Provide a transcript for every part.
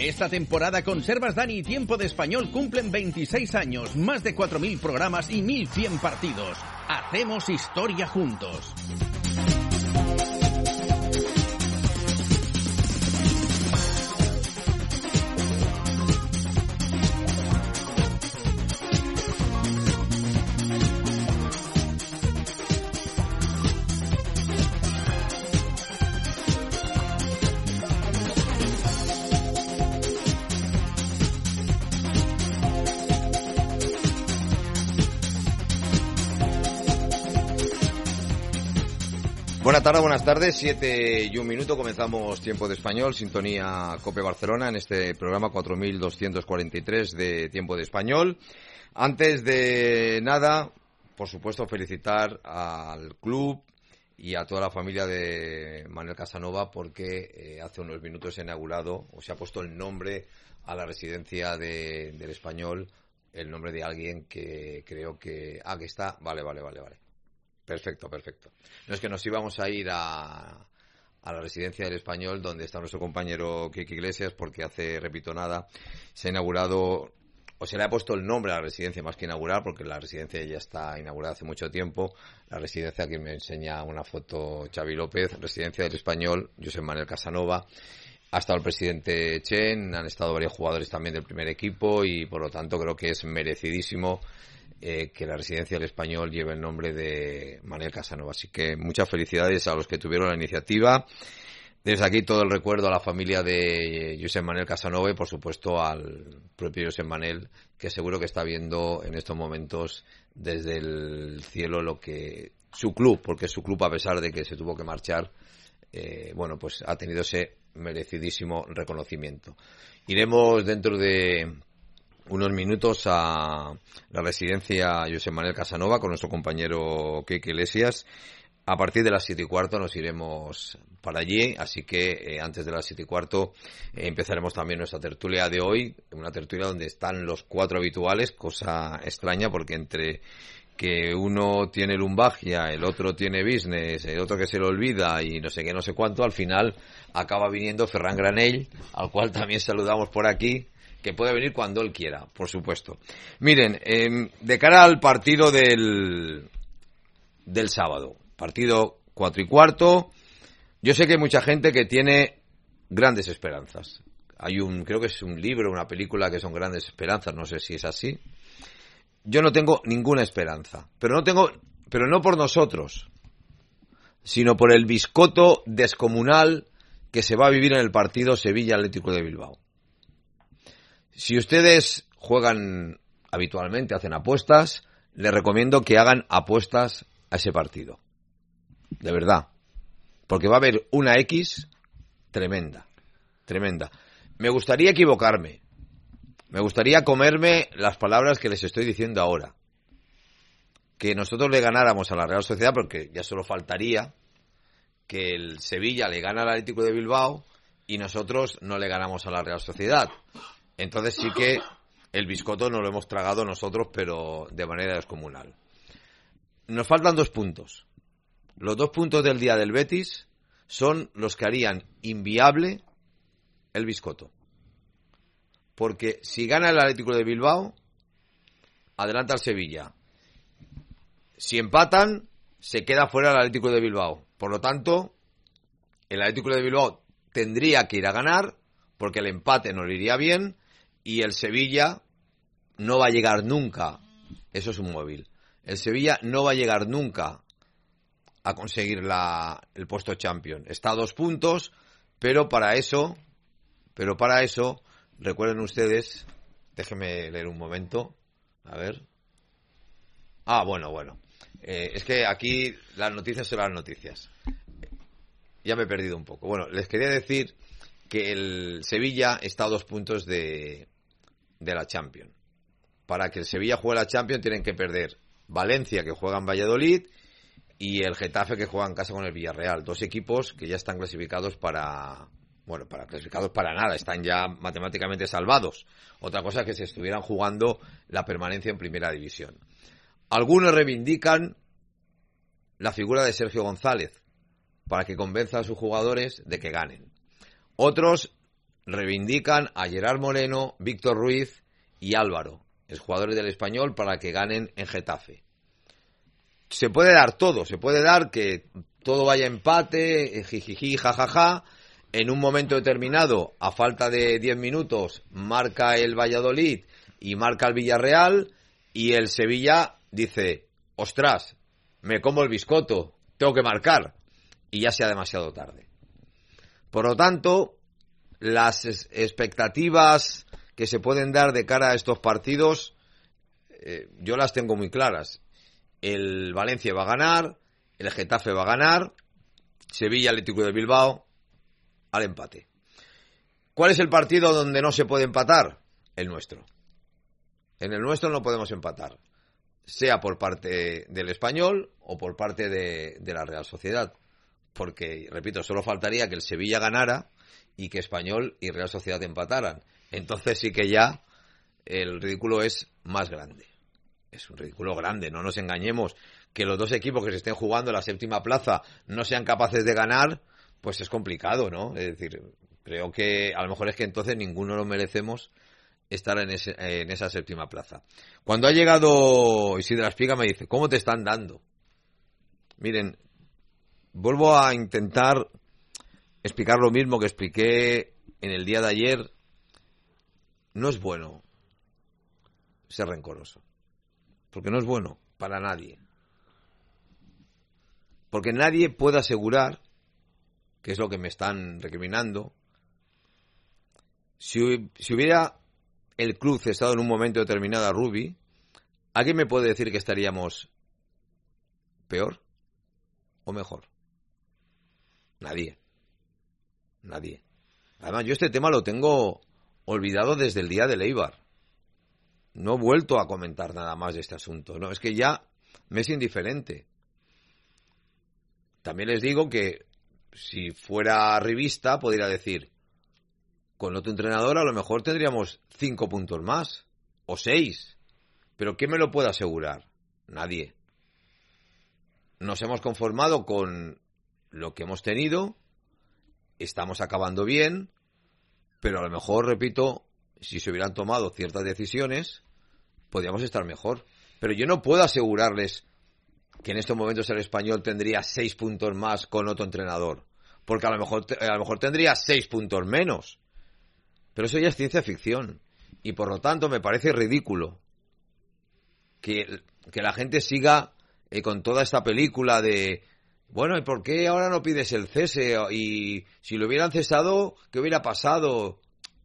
Esta temporada Conservas Dani y Tiempo de Español cumplen 26 años, más de 4.000 programas y 1.100 partidos. Hacemos historia juntos. Buenas tardes, buenas tardes, 7:01, comenzamos Tiempo de Español, sintonía COPE Barcelona, en este programa 4243 de Tiempo de Español. Antes de nada, por supuesto, felicitar al club y a toda la familia de Manuel Casanova porque hace unos minutos se ha inaugurado, o se ha puesto el nombre a la residencia del Español, el nombre de alguien que creo que... que está... Vale. Perfecto. No, es que nos íbamos a ir a la residencia del Español, donde está nuestro compañero Quique Iglesias, porque hace, repito, nada, se ha inaugurado, o se le ha puesto el nombre a la residencia más que inaugurar, porque la residencia ya está inaugurada hace mucho tiempo. La residencia, que me enseña una foto Xavi López, residencia del Español, Josep Manuel Casanova. Ha estado el presidente Chen, han estado varios jugadores también del primer equipo y, por lo tanto, creo que es merecidísimo que la residencia del Español lleve el nombre de Manuel Casanova. Así que muchas felicidades a los que tuvieron la iniciativa. Desde aquí todo el recuerdo a la familia de Josep Manuel Casanova y, por supuesto, al propio Josep Manuel, que seguro que está viendo en estos momentos desde el cielo lo que su club, porque su club, a pesar de que se tuvo que marchar, pues ha tenido ese merecidísimo reconocimiento. Iremos dentro de unos minutos a la residencia Josep Manuel Casanova con nuestro compañero Quique Iglesias. A partir de las 7:15 nos iremos para allí, así que antes de las 7:15 empezaremos también nuestra tertulia de hoy, una tertulia donde están los 4 habituales, cosa extraña porque entre que uno tiene lumbalgia, el otro tiene business, el otro que se le olvida y no sé qué, no sé cuánto, al final acaba viniendo Ferran Granell, al cual también saludamos por aquí, que puede venir cuando él quiera, por supuesto. Miren, de cara al partido del sábado, partido 4:15, yo sé que hay mucha gente que tiene grandes esperanzas. Creo que es un libro, una película que son grandes esperanzas, no sé si es así. Yo no tengo ninguna esperanza, pero no por nosotros, sino por el biscoto descomunal que se va a vivir en el partido Sevilla Atlético de Bilbao. Si ustedes juegan habitualmente, hacen apuestas, les recomiendo que hagan apuestas a ese partido. De verdad. Porque va a haber una X tremenda. Me gustaría equivocarme. Me gustaría comerme las palabras que les estoy diciendo ahora. Que nosotros le ganáramos a la Real Sociedad, porque ya solo faltaría que el Sevilla le gane al Atlético de Bilbao y nosotros no le ganamos a la Real Sociedad. Entonces sí que el biscoto nos lo hemos tragado nosotros, pero de manera descomunal. Nos faltan 2 puntos. Los 2 puntos del día del Betis son los que harían inviable el biscoto. Porque si gana el Atlético de Bilbao, adelanta al Sevilla. Si empatan, se queda fuera el Atlético de Bilbao. Por lo tanto, el Atlético de Bilbao tendría que ir a ganar, porque el empate no le iría bien, y el Sevilla no va a llegar nunca, eso es un móvil, el Sevilla no va a llegar nunca a conseguir el puesto champion. Está a 2 puntos, pero para eso, recuerden ustedes, déjenme leer un momento, a ver. Bueno. Es que aquí las noticias son las noticias. Ya me he perdido un poco. Bueno, les quería decir que el Sevilla está a 2 puntos de la Champions. Para que el Sevilla juegue la Champions tienen que perder Valencia, que juega en Valladolid, y el Getafe, que juega en casa con el Villarreal. 2 equipos que ya están clasificados clasificados para nada, están ya matemáticamente salvados. Otra cosa es que se estuvieran jugando la permanencia en Primera División. Algunos reivindican la figura de Sergio González para que convenza a sus jugadores de que ganen. Otros reivindican a Gerard Moreno, Víctor Ruiz y Álvaro, exjugadores del Español, para que ganen en Getafe. Se puede dar todo, se puede dar que todo vaya empate, jijiji, jajaja. En un momento determinado, a falta de 10 minutos, marca el Valladolid y marca el Villarreal, y el Sevilla dice, ostras, me como el biscoto, tengo que marcar, y ya sea demasiado tarde. Por lo tanto, las expectativas que se pueden dar de cara a estos partidos, yo las tengo muy claras. El Valencia va a ganar, el Getafe va a ganar, Sevilla Atlético de Bilbao al empate. ¿Cuál es el partido donde no se puede empatar? El nuestro. En el nuestro no podemos empatar, sea por parte del Español o por parte de la Real Sociedad. Porque, repito, solo faltaría que el Sevilla ganara y que Español y Real Sociedad empataran. Entonces sí que ya el ridículo es más grande. Es un ridículo grande, no nos engañemos. Que los dos equipos que se estén jugando la séptima plaza no sean capaces de ganar, pues es complicado, ¿no? Es decir, creo que a lo mejor es que entonces ninguno lo merecemos estar en esa séptima plaza. Cuando ha llegado Isidra Espiga me dice, ¿cómo te están dando? Miren, vuelvo a intentar explicar lo mismo que expliqué en el día de ayer. No es bueno ser rencoroso, porque no es bueno para nadie. Porque nadie puede asegurar, que es lo que me están recriminando, si hubiera el club cesado en un momento determinado a Rubi, ¿alguien me puede decir que estaríamos peor o mejor? Nadie. Además, yo este tema lo tengo olvidado desde el día del Eibar. No he vuelto a comentar nada más de este asunto. No, es que ya me es indiferente. También les digo que si fuera revista, podría decir, con otro entrenador a lo mejor tendríamos 5 puntos más, o 6. Pero ¿quién me lo puede asegurar? Nadie. Nos hemos conformado con lo que hemos tenido, estamos acabando bien, pero a lo mejor, repito, si se hubieran tomado ciertas decisiones, podríamos estar mejor. Pero yo no puedo asegurarles que en estos momentos el Español tendría 6 puntos más con otro entrenador, porque a lo mejor tendría 6 puntos menos. Pero eso ya es ciencia ficción, y por lo tanto me parece ridículo que la gente siga con toda esta película de, bueno, ¿y por qué ahora no pides el cese? Y si lo hubieran cesado, ¿qué hubiera pasado?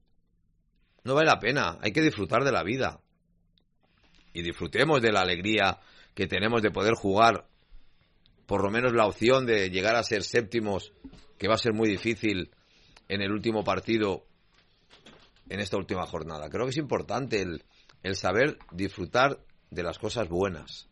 No vale la pena, hay que disfrutar de la vida. Y disfrutemos de la alegría que tenemos de poder jugar, por lo menos la opción de llegar a ser séptimos, que va a ser muy difícil en el último partido, en esta última jornada. Creo que es importante el saber disfrutar de las cosas buenas.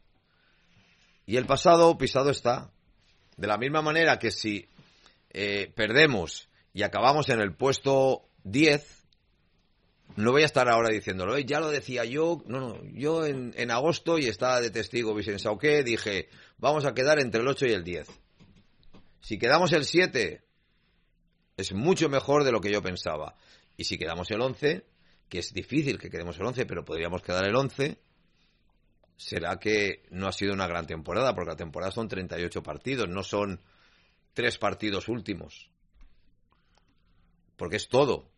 Y el pasado pisado está. De la misma manera que si perdemos y acabamos en el puesto 10, no voy a estar ahora diciéndolo, ya lo decía yo. No, yo en agosto, y estaba de testigo Vicente Sauqué, dije, vamos a quedar entre el 8 y el 10. Si quedamos el 7, es mucho mejor de lo que yo pensaba. Y si quedamos el 11, que es difícil que quedemos el 11, pero podríamos quedar el 11, será que no ha sido una gran temporada, porque la temporada son 38 partidos, no son 3 partidos últimos. Porque es todo.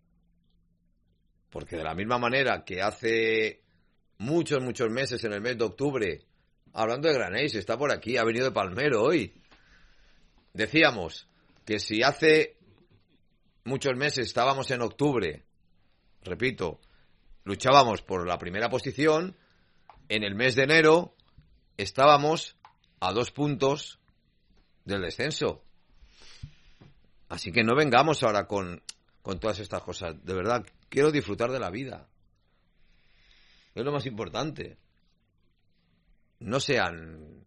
Porque de la misma manera que hace muchos meses, en el mes de octubre, hablando de Granés, está por aquí, ha venido de Palmero hoy, decíamos que si hace muchos meses estábamos en octubre, repito, luchábamos por la primera posición, en el mes de enero estábamos a 2 puntos del descenso. Así que no vengamos ahora con todas estas cosas. De verdad, quiero disfrutar de la vida. Es lo más importante. No sean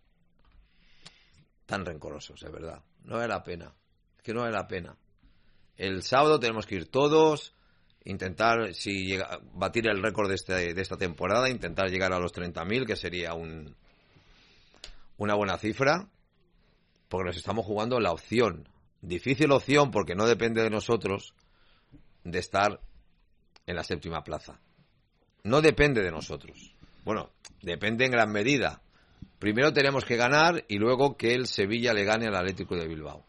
tan rencorosos, de verdad. No vale la pena. Es que no vale la pena. El sábado tenemos que ir todos, intentar batir el récord de esta temporada, intentar llegar a los 30.000, que sería una buena cifra, porque nos estamos jugando la opción. Difícil opción porque no depende de nosotros, de estar en la 7ª plaza. No depende de nosotros. Bueno, depende en gran medida. Primero tenemos que ganar y luego que el Sevilla le gane al Atlético de Bilbao.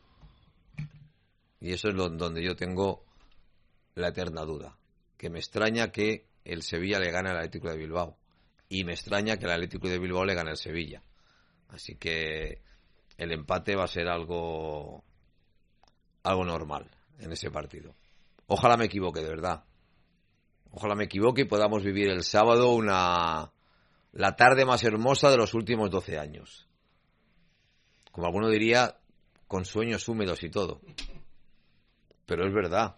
Y eso es donde yo tengo la eterna duda. Que me extraña que el Sevilla le gane al Atlético de Bilbao. Y me extraña que el Atlético de Bilbao le gane al Sevilla. Así que el empate va a ser algo normal en ese partido. Ojalá me equivoque, de verdad. Ojalá me equivoque y podamos vivir el sábado la tarde más hermosa de los últimos 12 años. Como alguno diría, con sueños húmedos y todo. Pero es verdad,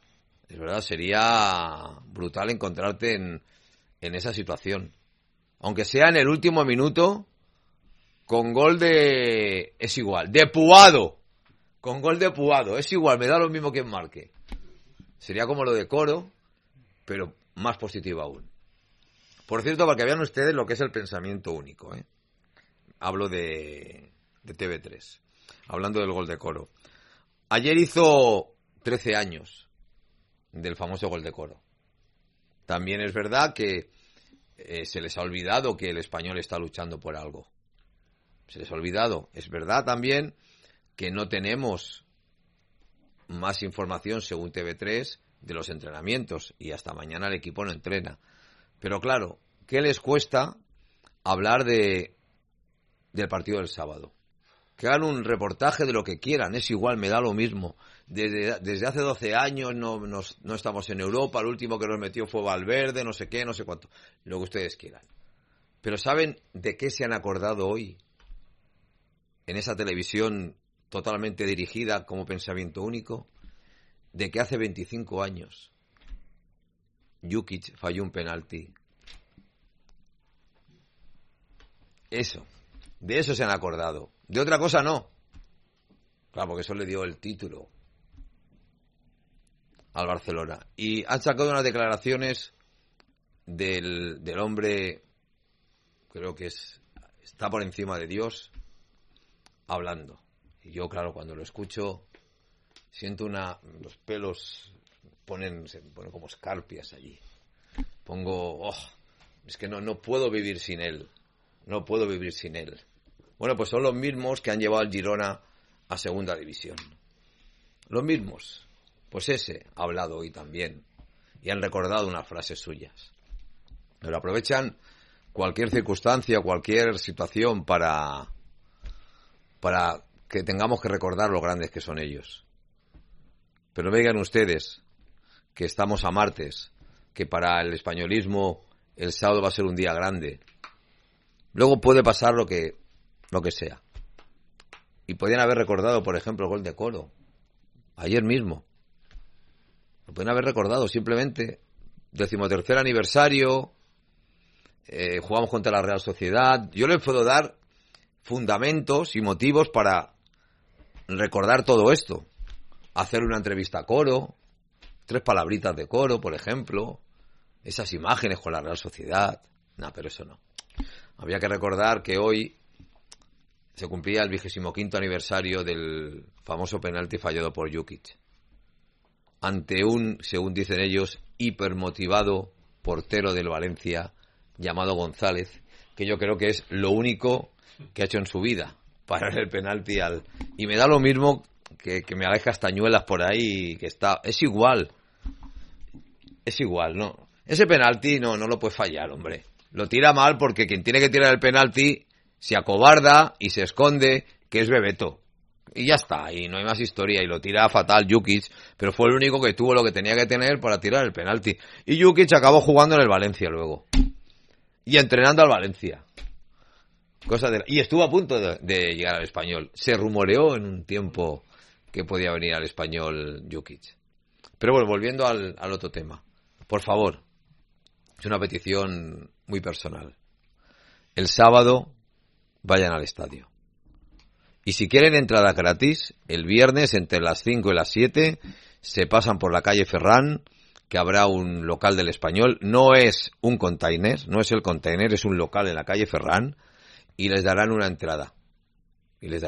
sería brutal encontrarte en esa situación. Aunque sea en el último minuto, con gol es igual, de Puado. Con gol de Puado, es igual, me da lo mismo quien marque. Sería como lo de Coro, pero más positivo aún. Por cierto, para que vean ustedes lo que es el pensamiento único, ¿eh? Hablo de TV3, hablando del gol de Coro. Ayer hizo 13 años del famoso gol de Coro. También es verdad que se les ha olvidado que el Español está luchando por algo. Se les ha olvidado. Es verdad también que no tenemos más información, según TV3, de los entrenamientos, y hasta mañana el equipo no entrena. Pero claro, ¿qué les cuesta hablar del partido del sábado? Que hagan un reportaje de lo que quieran, es igual, me da lo mismo. Desde hace 12 años no estamos en Europa, el último que nos metió fue Valverde, no sé qué, no sé cuánto, lo que ustedes quieran. Pero ¿saben de qué se han acordado hoy? En esa televisión totalmente dirigida como pensamiento único, de que hace 25 años Jukic falló un penalti. De eso se han acordado. De otra cosa no. Claro, porque eso le dio el título al Barcelona. Y han sacado unas declaraciones del hombre, creo que está por encima de Dios, hablando. Y yo, claro, cuando lo escucho, siento los pelos se ponen como escarpias allí. Es que no puedo vivir sin él. No puedo vivir sin él. Bueno, pues son los mismos que han llevado al Girona a segunda división. Los mismos. Pues ese ha hablado hoy también. Y han recordado unas frases suyas. Pero aprovechan cualquier circunstancia, cualquier situación para que tengamos que recordar lo grandes que son ellos. Pero vean ustedes que estamos a martes, que para el españolismo el sábado va a ser un día grande. Luego puede pasar lo que sea. Y podían haber recordado, por ejemplo, el gol de Coro. Ayer mismo. Lo podían haber recordado simplemente. 13º aniversario. Jugamos contra la Real Sociedad. Yo les puedo dar fundamentos y motivos para recordar todo esto. Hacer una entrevista a Coro. 3 palabritas de Coro, por ejemplo. Esas imágenes con la Real Sociedad. No, pero eso no. Había que recordar que hoy se cumplía el 25º aniversario del famoso penalti fallado por Jukic. Ante un, según dicen ellos, hipermotivado portero del Valencia llamado González, que yo creo que es lo único que ha hecho en su vida, parar el penalti y me da lo mismo que me hagáis castañuelas por ahí, que está... Es igual, ¿no? Ese penalti no lo puede fallar, hombre. Lo tira mal porque quien tiene que tirar el penalti se acobarda y se esconde, que es Bebeto. Y ya está, y no hay más historia. Y lo tira fatal Jukic, pero fue el único que tuvo lo que tenía que tener para tirar el penalti. Y Jukic acabó jugando en el Valencia luego. Y entrenando al Valencia. Y estuvo a punto de llegar al Español. Se rumoreó en un tiempo que podía venir al Español Jukic. Pero bueno, volviendo al otro tema. Por favor, es una petición muy personal. El sábado vayan al estadio. Y si quieren entrada gratis, el viernes entre las 5 y las 7 se pasan por la calle Ferrán, que habrá un local del Español. No es un container, no es el container, es un local en la calle Ferrán y les darán una entrada.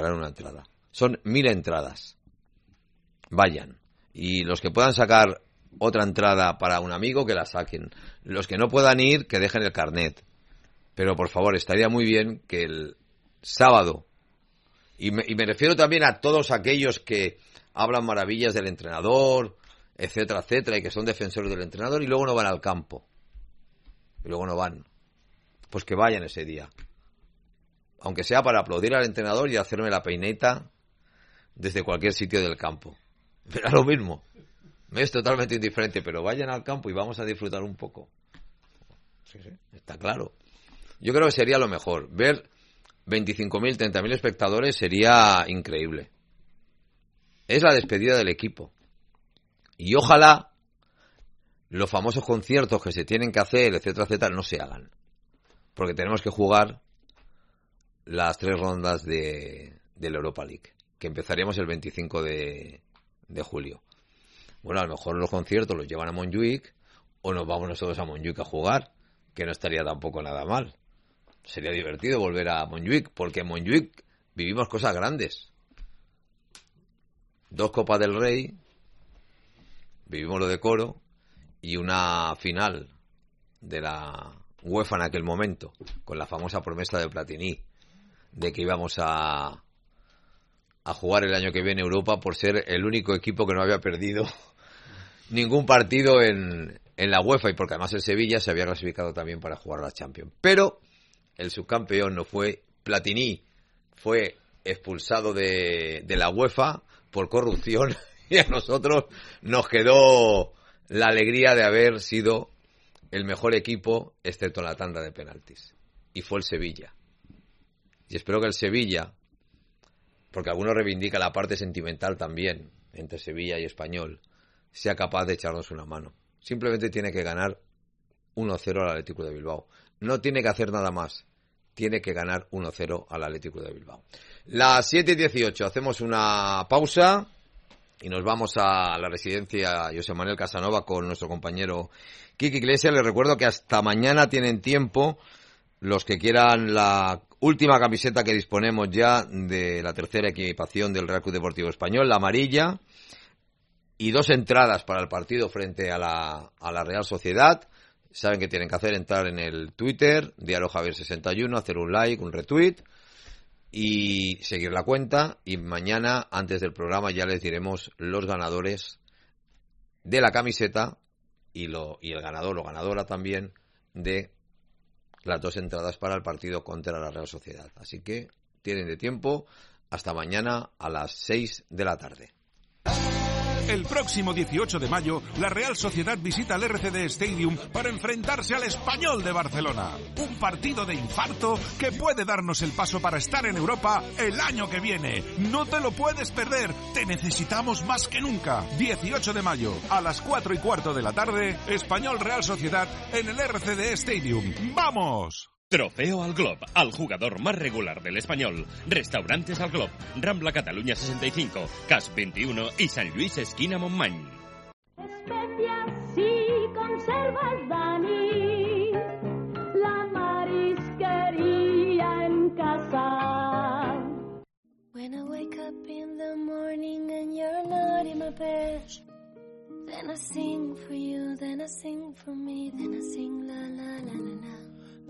Son 1000 entradas. Vayan. Y los que puedan sacar otra entrada para un amigo, que la saquen. Los que no puedan ir, que dejen el carnet. Pero por favor, estaría muy bien que el sábado, y me refiero también a todos aquellos que hablan maravillas del entrenador, etcétera, etcétera, y que son defensores del entrenador y luego no van al campo. Y luego no van. Pues que vayan ese día. Aunque sea para aplaudir al entrenador y hacerme la peineta desde cualquier sitio del campo. Pero lo mismo. Me es totalmente indiferente, pero vayan al campo y vamos a disfrutar un poco. Sí, está claro. Yo creo que sería lo mejor. Ver 25.000, 30.000 espectadores sería increíble. Es la despedida del equipo. Y ojalá los famosos conciertos que se tienen que hacer, etcétera, etcétera, no se hagan. Porque tenemos que jugar las 3 rondas de la Europa League, que empezaremos el 25 de julio. Bueno, a lo mejor los conciertos los llevan a Montjuic o nos vamos nosotros a Montjuic a jugar, que no estaría tampoco nada mal. Sería divertido volver a Montjuic, porque en Montjuic vivimos cosas grandes. 2 Copas del Rey, vivimos lo de Coro y una final de la UEFA en aquel momento, con la famosa promesa de Platini, de que íbamos a jugar el año que viene Europa por ser el único equipo que no había perdido ningún partido en la UEFA, y porque además el Sevilla se había clasificado también para jugar la Champions. Pero el subcampeón no fue Platini, fue expulsado de la UEFA por corrupción y a nosotros nos quedó la alegría de haber sido el mejor equipo, excepto en la tanda de penaltis, y fue el Sevilla. Y espero que el Sevilla, porque algunos reivindican la parte sentimental también entre Sevilla y Español, sea capaz de echarnos una mano. Simplemente tiene que ganar 1-0 al Atlético de Bilbao. No tiene que hacer nada más. Tiene que ganar 1-0 al Atlético de Bilbao. Las 7:18, hacemos una pausa y nos vamos a la residencia José Manuel Casanova con nuestro compañero Quique Iglesias. Les recuerdo que hasta mañana tienen tiempo los que quieran la última camiseta que disponemos ya de la tercera equipación del Real Club Deportivo Español, la amarilla, y 2 entradas para el partido frente a la Real Sociedad. Saben que tienen que hacer: entrar en el Twitter, Diario Javier 61, hacer un like, un retweet y seguir la cuenta. Y mañana, antes del programa, ya les diremos los ganadores de la camiseta y el ganador o ganadora también de las 2 entradas para el partido contra la Real Sociedad. Así que tienen de tiempo hasta mañana a las 6 de la tarde. El próximo 18 de mayo, la Real Sociedad visita el RCD Stadium para enfrentarse al Español de Barcelona. Un partido de infarto que puede darnos el paso para estar en Europa el año que viene. No te lo puedes perder, te necesitamos más que nunca. 18 de mayo, a las 4:15 de la tarde, Español Real Sociedad en el RCD Stadium. ¡Vamos! Trofeo al Glob, al jugador más regular del Español. Restaurantes al Glob, Rambla Cataluña 65, Cas 21 y San Luis esquina Montmany. Especias y conservas, Dani, la marisquería en casa. When I wake up in the morning and you're not in my bed, then I sing for you, then I sing for me, then I sing la la la la la.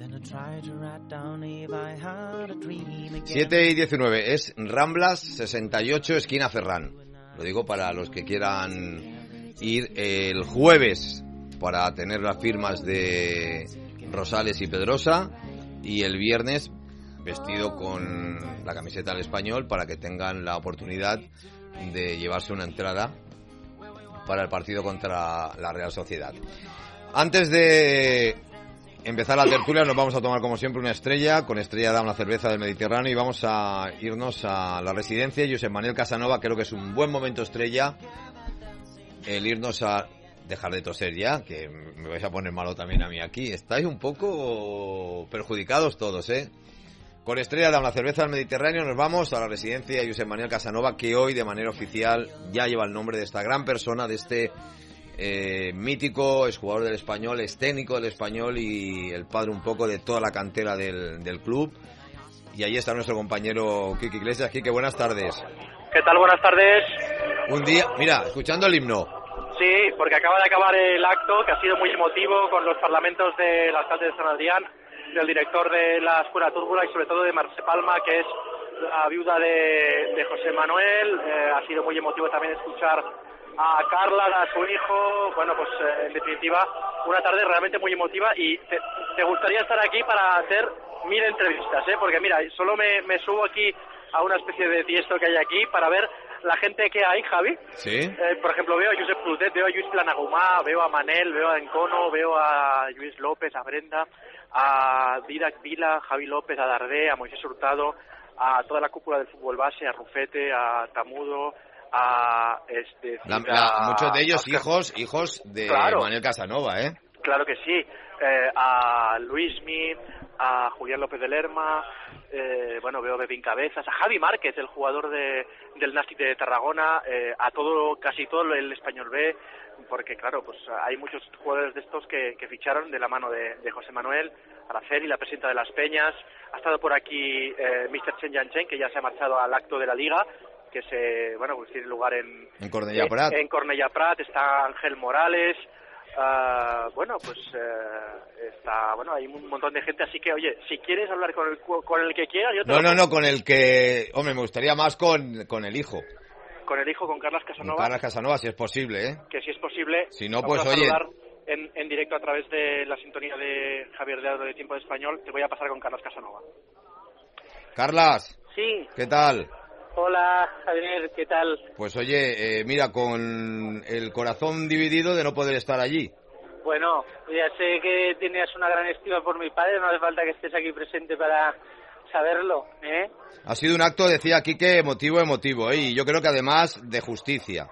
7:19, es Ramblas 68, esquina Ferrán. Lo digo para los que quieran ir el jueves para tener las firmas de Rosales y Pedrosa, y el viernes vestido con la camiseta del Español para que tengan la oportunidad de llevarse una entrada para el partido contra la Real Sociedad. Antes de empezar la tertulia nos vamos a tomar como siempre una estrella. Con Estrella da una cerveza del Mediterráneo y vamos a irnos a la residencia José Manuel Casanova. Creo que es un buen momento, Estrella, el irnos a dejar de toser ya, que me vais a poner malo también a mí aquí. Estáis un poco perjudicados todos, ¿eh? Con Estrella da una cerveza del Mediterráneo nos vamos a la residencia José Manuel Casanova, que hoy de manera oficial ya lleva el nombre de esta gran persona, de este mítico, es jugador del Español, es técnico del Español y el padre un poco de toda la cantera del club. Y ahí está nuestro compañero Quique Iglesias. Quique, buenas tardes. ¿Qué tal? Buenas tardes. Un día, mira, escuchando el himno. Sí, porque acaba de acabar el acto, que ha sido muy emotivo, con los parlamentos del alcalde de San Adrián, del director de la Escuela Túrgula y sobre todo de Mercè Palma, que es la viuda de José Manuel. Ha sido muy emotivo también escuchar a Carla, a su hijo. Bueno, pues en definitiva, una tarde realmente muy emotiva, y te gustaría estar aquí para hacer 1000 entrevistas, porque mira, solo me subo aquí a una especie de tiesto que hay aquí para ver la gente que hay, Javi. Sí. Por ejemplo, veo a Josep Prudet, veo a Lluís Planagumà, veo a Manel, veo a Encono, veo a Lluís López, a Brenda, a Didac Vila, Javi López, a Dardé, a Moisés Hurtado, a toda la cúpula del fútbol base, a Rufete, a Tamudo, a muchos de ellos hijos de Manuel Casanova, ¿eh? Claro que sí. A Luismi, a Julián López de Lerma, veo a Bebín Cabezas, a Javi Márquez, el jugador del Nàstic de Tarragona, a casi todo el Español B, porque claro, pues hay muchos jugadores de estos que ficharon de la mano de José Manuel. Araceli, la presidenta de Las Peñas. Ha estado por aquí Mr. Chen Yanchen, que ya se ha marchado al acto de la Liga, que pues tiene lugar en Cornellà Prat. En Cornellà Prat. Está Ángel Morales. Hay un montón de gente, así que oye, si quieres hablar con el que quieras, yo te No, con el que, hombre, me gustaría más con el hijo. Con el hijo, con Carles Casanova. Con Carles Casanova, si es posible, ¿eh? Que si es posible. Si no, vamos pues a oye. saludar en directo a través de la sintonía de Javier de Aro de Tiempo de Español. Te voy a pasar con Carles Casanova. Carlas. Sí. ¿Qué tal? Hola, Javier, ¿qué tal? Pues oye, mira, con el corazón dividido de no poder estar allí. Bueno, ya sé que tenías una gran estima por mi padre, no hace falta que estés aquí presente para saberlo, ¿eh? Ha sido un acto, decía Quique, emotivo, y yo creo que además de justicia.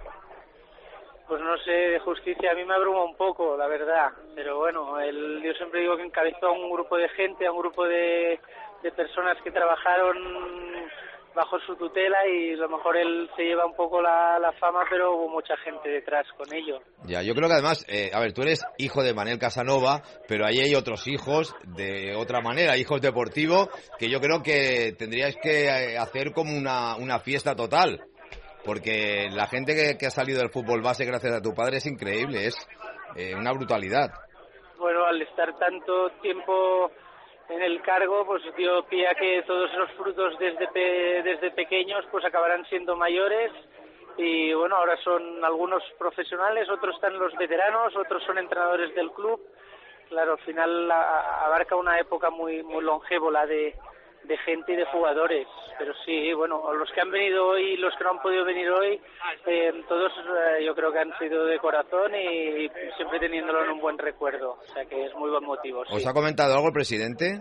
Pues no sé, de justicia a mí me abruma un poco, la verdad, pero bueno, yo siempre digo que encabezó a un grupo de gente, a un grupo de personas que trabajaron bajo su tutela, y a lo mejor él se lleva un poco la fama, pero hubo mucha gente detrás con ello. Ya, yo creo que además, tú eres hijo de Manuel Casanova, pero ahí hay otros hijos de otra manera, hijos deportivos, que yo creo que tendríais que hacer como una fiesta total, porque la gente que ha salido del fútbol base gracias a tu padre es increíble, es una brutalidad. Bueno, al estar tanto tiempo en el cargo, pues dio pie a que todos esos frutos desde pequeños pues acabarán siendo mayores, y bueno, ahora son algunos profesionales, otros están los veteranos, otros son entrenadores del club. Claro, al final abarca una época muy muy longévola de gente y de jugadores, pero sí, bueno, los que han venido hoy y los que no han podido venir hoy, todos yo creo que han sido de corazón y siempre teniéndolo en un buen recuerdo, o sea que es muy buen motivo. Sí. ¿Os ha comentado algo el presidente?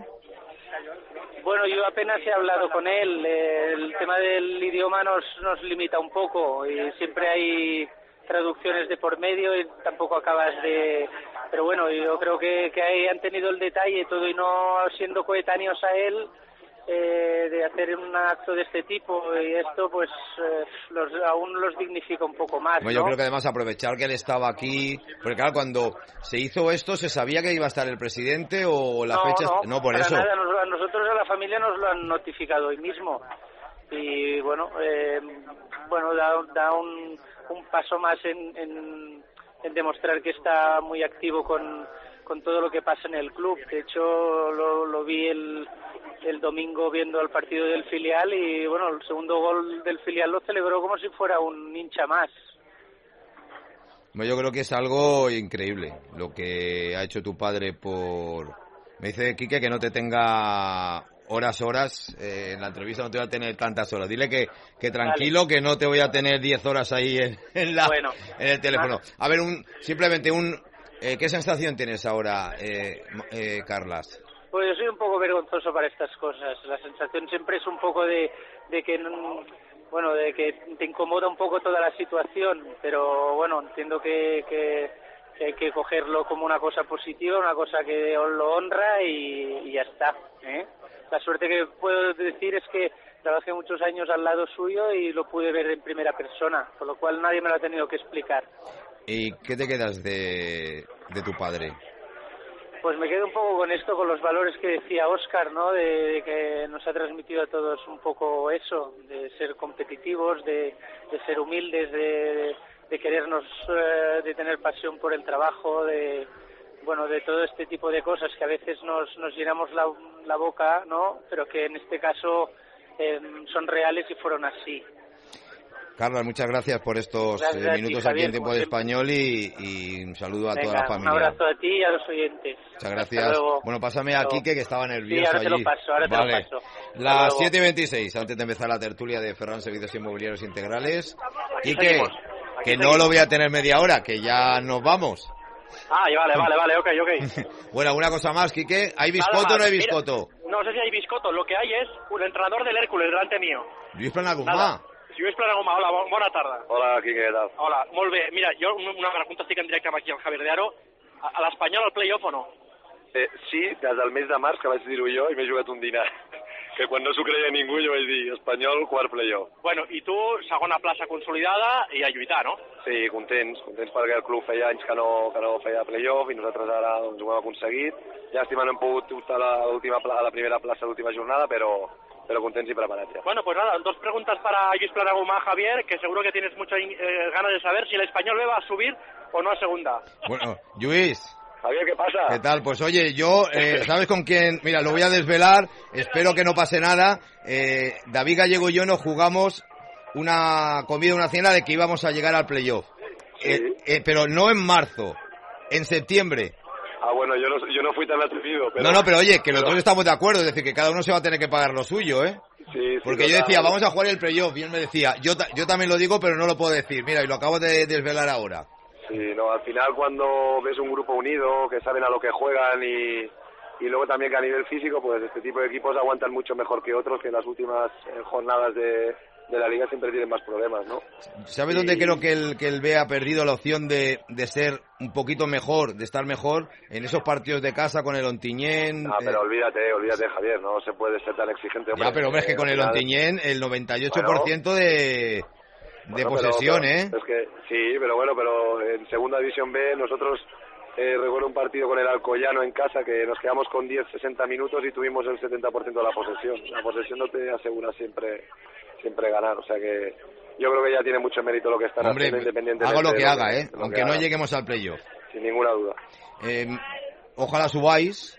Bueno, yo apenas he hablado con él, el tema del idioma nos limita un poco y siempre hay traducciones de por medio y tampoco acabas de... Pero bueno, yo creo que ahí han tenido el detalle y todo, y no siendo coetáneos a él, de hacer un acto de este tipo y esto, pues aún los dignifica un poco más, bueno, ¿no? Yo creo que además aprovechar que él estaba aquí, porque claro, cuando se hizo esto, ¿se sabía que iba a estar el presidente o la fecha? No, por eso. Nada, a nosotros, a la familia, nos lo han notificado hoy mismo, y bueno, da un paso más en demostrar que está muy activo con todo lo que pasa en el club. De hecho, lo vi el domingo viendo el partido del filial, y bueno, el segundo gol del filial lo celebró como si fuera un hincha más. Bueno, yo creo que es algo increíble lo que ha hecho tu padre Me dice Quique que no te tenga horas, en la entrevista no te voy a tener tantas horas. Dile que tranquilo, vale, que no te voy a tener 10 horas ahí en el teléfono. A ver, simplemente ¿qué sensación tienes ahora, Carlas? Pues yo soy un poco vergonzoso para estas cosas. La sensación siempre es un poco de que te incomoda un poco toda la situación, pero bueno, entiendo que hay que cogerlo como una cosa positiva, una cosa que lo honra y ya está, ¿eh? La suerte que puedo decir es que trabajé muchos años al lado suyo y lo pude ver en primera persona, con lo cual nadie me lo ha tenido que explicar. ¿Y qué te quedas de tu padre? Pues me quedo un poco con esto, con los valores que decía Óscar, ¿no? De que nos ha transmitido a todos un poco eso, de ser competitivos, de ser humildes, de querernos, de tener pasión por el trabajo, de todo este tipo de cosas que a veces nos llenamos la boca, ¿no? Pero que en este caso son reales y fueron así. Carlos, muchas gracias por estos minutos Javier, aquí en Tiempo de Español y un saludo a toda la familia. Un abrazo a ti y a los oyentes. Muchas gracias. Bueno, pásame a Quique, que estaba nervioso ahora allí. Ahora te lo paso. Las 7:26, antes de empezar la tertulia de Ferran Servicios Inmobiliarios Integrales. Quique, que no lo voy a tener media hora, que ya nos vamos. Vale, ok. Bueno, una cosa más, Quique. ¿Hay biscotto o no hay biscotto? No sé si hay biscotto. Lo que hay es un entrenador del Hércules delante mío. Lluís Planagumà. Lluís Planagumà, hola, bona tarda. Hola, Quique, què tal? Hola, molt bé. Mira, jo una pregunta estic en directe amb aquí amb Javier de Aro. A l'Espanyol al play-off o no? Sí, des del mes de març, que vaig dir-ho jo, i m'he jugat un dinar. Que quan no s'ho creia ningú jo vaig dir Espanyol, quart play-off. Bueno, i tu, segona plaça consolidada i a lluitar, no? Sí, contents perquè el club feia anys que no feia play-off i nosaltres ara doncs, ho hem aconseguit. Llàstima no hem pogut optar a la primera plaça de l'última jornada, però contents y preparados ya. Bueno, pues nada, 2 preguntas para Lluís Planagumà, Javier, que seguro que tienes muchas ganas de saber si el Español B va a subir o no a segunda. Bueno, Lluís. Javier, ¿qué pasa? ¿Qué tal? Pues oye, yo, ¿sabes con quién? Mira, lo voy a desvelar, espero que no pase nada. David Gallego y yo nos jugamos una comida, una cena de que íbamos a llegar al playoff. Sí. Pero no en marzo, en septiembre. Ah, bueno, yo no fui tan atrevido. Pero... No, pero oye, que los dos estamos de acuerdo, es decir, que cada uno se va a tener que pagar lo suyo, ¿eh? Sí, porque yo decía, vamos a jugar el playoff, y él me decía, yo también lo digo, pero no lo puedo decir. Mira, y lo acabo de desvelar ahora. Sí, no, al final cuando ves un grupo unido, que saben a lo que juegan y luego también que a nivel físico, pues este tipo de equipos aguantan mucho mejor que otros, que en las últimas jornadas de la liga siempre tienen más problemas, ¿no? ¿Sabes dónde creo que el B ha perdido la opción de ser un poquito mejor, de estar mejor en esos partidos de casa con el Ontinyent? No, pero olvídate, Javier, no se puede ser tan exigente. Ya, pero hombre, es que con el Ontinyent el 98% de posesión, Es que sí, pero en segunda división B nosotros recuerdo un partido con el Alcoyano en casa que nos quedamos con 10-60 minutos y tuvimos el 70% de la posesión. La posesión no te asegura siempre ganar, o sea que yo creo que ya tiene mucho mérito lo que están haciendo, independientemente. Haga lo que haga, aunque no lleguemos al playoff. Sin ninguna duda. Ojalá subáis,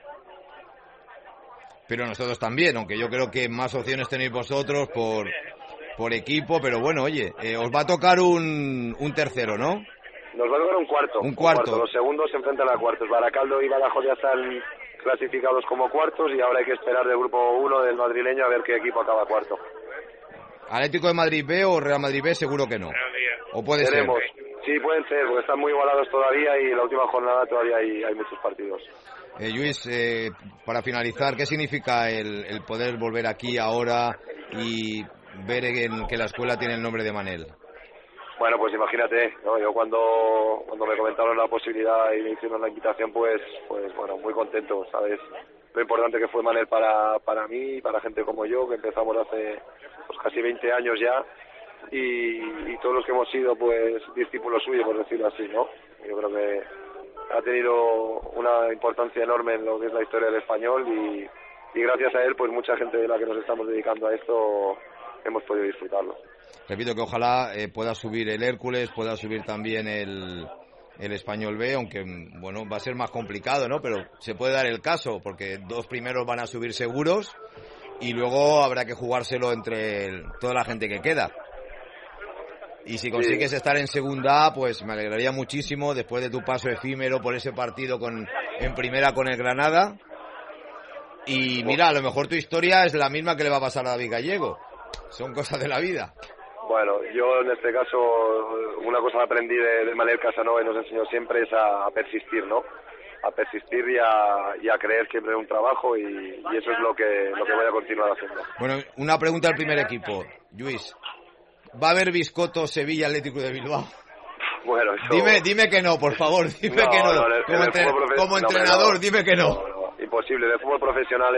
pero nosotros también, aunque yo creo que más opciones tenéis vosotros por equipo, pero bueno, oye, os va a tocar un tercero, ¿no? Nos va a tocar un cuarto. Los segundos se enfrentan a cuartos. Baracaldo y Badajoz ya están clasificados como cuartos y ahora hay que esperar del grupo 1 del madrileño a ver qué equipo acaba cuarto. ¿Atlético de Madrid B o Real Madrid B? Seguro que no. ¿O puede ser? Sí, pueden ser, porque están muy igualados todavía y en la última jornada todavía hay muchos partidos. Lluís, para finalizar, ¿qué significa el poder volver aquí ahora y ver que la escuela tiene el nombre de Manel? Bueno, pues imagínate, ¿no? Yo cuando me comentaron la posibilidad y me hicieron la invitación, pues bueno, muy contento, ¿sabes? Lo importante que fue Manel para mí y para gente como yo, que empezamos hace pues casi 20 años ya, y todos los que hemos sido pues discípulos suyos, por decirlo así, ¿no? Yo creo que ha tenido una importancia enorme en lo que es la historia del español y gracias a él pues mucha gente de la que nos estamos dedicando a esto hemos podido disfrutarlo. Repito que ojalá pueda subir el Hércules, pueda subir también el Español B, aunque bueno, va a ser más complicado, ¿no? Pero se puede dar el caso, porque 2 primeros van a subir seguros y luego habrá que jugárselo entre toda la gente que queda. Y si consigues estar en segunda A, pues me alegraría muchísimo después de tu paso efímero por ese partido en primera con el Granada. Y mira, a lo mejor tu historia es la misma que le va a pasar a David Gallego. Son cosas de la vida. Bueno, yo en este caso, una cosa que aprendí de Manel Casanova y nos enseñó siempre es a persistir, ¿no? A persistir y a creer siempre en un trabajo y eso es lo que voy a continuar haciendo. Bueno, una pregunta al primer equipo. Lluís, ¿va a haber biscotto Sevilla Atlético de Bilbao? Bueno, eso... Dime que no, por favor, dime que no. Como entrenador, dime que no. No, imposible, en el fútbol profesional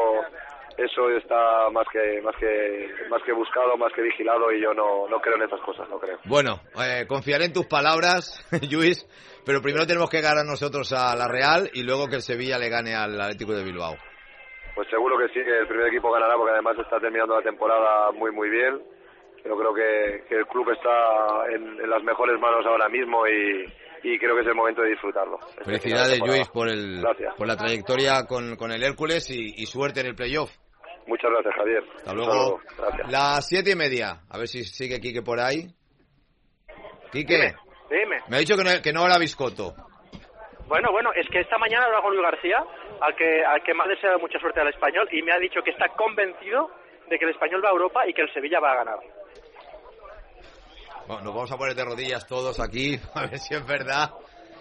eso está más que buscado, más que vigilado y yo no creo en esas cosas, no creo. Bueno, confiaré en tus palabras, Lluís, pero primero tenemos que ganar nosotros a la Real y luego que el Sevilla le gane al Atlético de Bilbao. Pues seguro que sí, que el primer equipo ganará porque además está terminando la temporada muy muy bien. yo creo que el club está en las mejores manos ahora mismo y creo que es el momento de disfrutarlo. Felicidades, Lluís, por la trayectoria con el Hércules y suerte en el playoff. Muchas gracias, Javier. Hasta luego. Gracias. Las 7:30. A ver si sigue Quique por ahí. Quique. Dime. Me ha dicho que no era Biscotto. Bueno, es que esta mañana he hablado con Luis García, al que me ha deseado mucha suerte al Español, y me ha dicho que está convencido de que el Español va a Europa y que el Sevilla va a ganar. Bueno, nos vamos a poner de rodillas todos aquí, a ver si es verdad.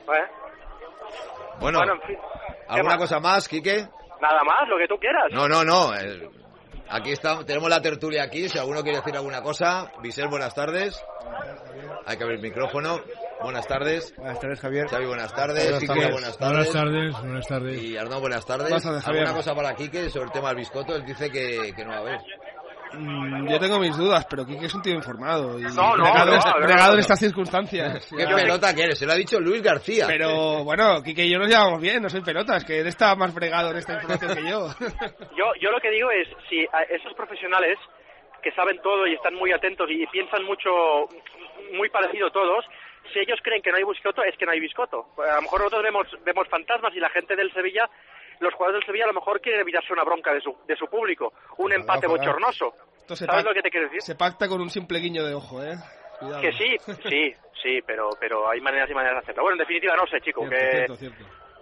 Bueno, en fin. ¿Alguna cosa más, Quique? Nada más, lo que tú quieras. No. Aquí está, tenemos la tertulia aquí, si alguno quiere decir alguna cosa. Visel, buenas tardes. Hay que abrir el micrófono. Buenas tardes. Buenas tardes, Javier. Xavi, buenas tardes. Quique, buenas tardes. Buenas tardes. Y Arnau, buenas tardes. ¿Alguna cosa para Quique sobre el tema del Biscotto? Él dice que no va a haber. Yo tengo mis dudas, pero Quique es un tío informado y regado en estas circunstancias. ¿Qué pelota que eres? Se lo ha dicho Luis García. Pero bueno, Quique y yo nos llevamos bien, no soy pelotas, que él está más fregado en esta información que yo. Yo lo que digo es, si esos profesionales que saben todo y están muy atentos y piensan mucho, muy parecido todos, si ellos creen que no hay Biscotto, es que no hay Biscotto. A lo mejor nosotros vemos fantasmas y la gente del Sevilla, los jugadores del Sevilla a lo mejor quieren evitarse una bronca de su público, un empate bochornoso. ¿Sabes lo que te quiero decir? Se pacta con un simple guiño de ojo, ¿eh? Cuidado. Que sí, pero hay maneras y maneras de hacerlo. Bueno, en definitiva, no sé, chico, cierto.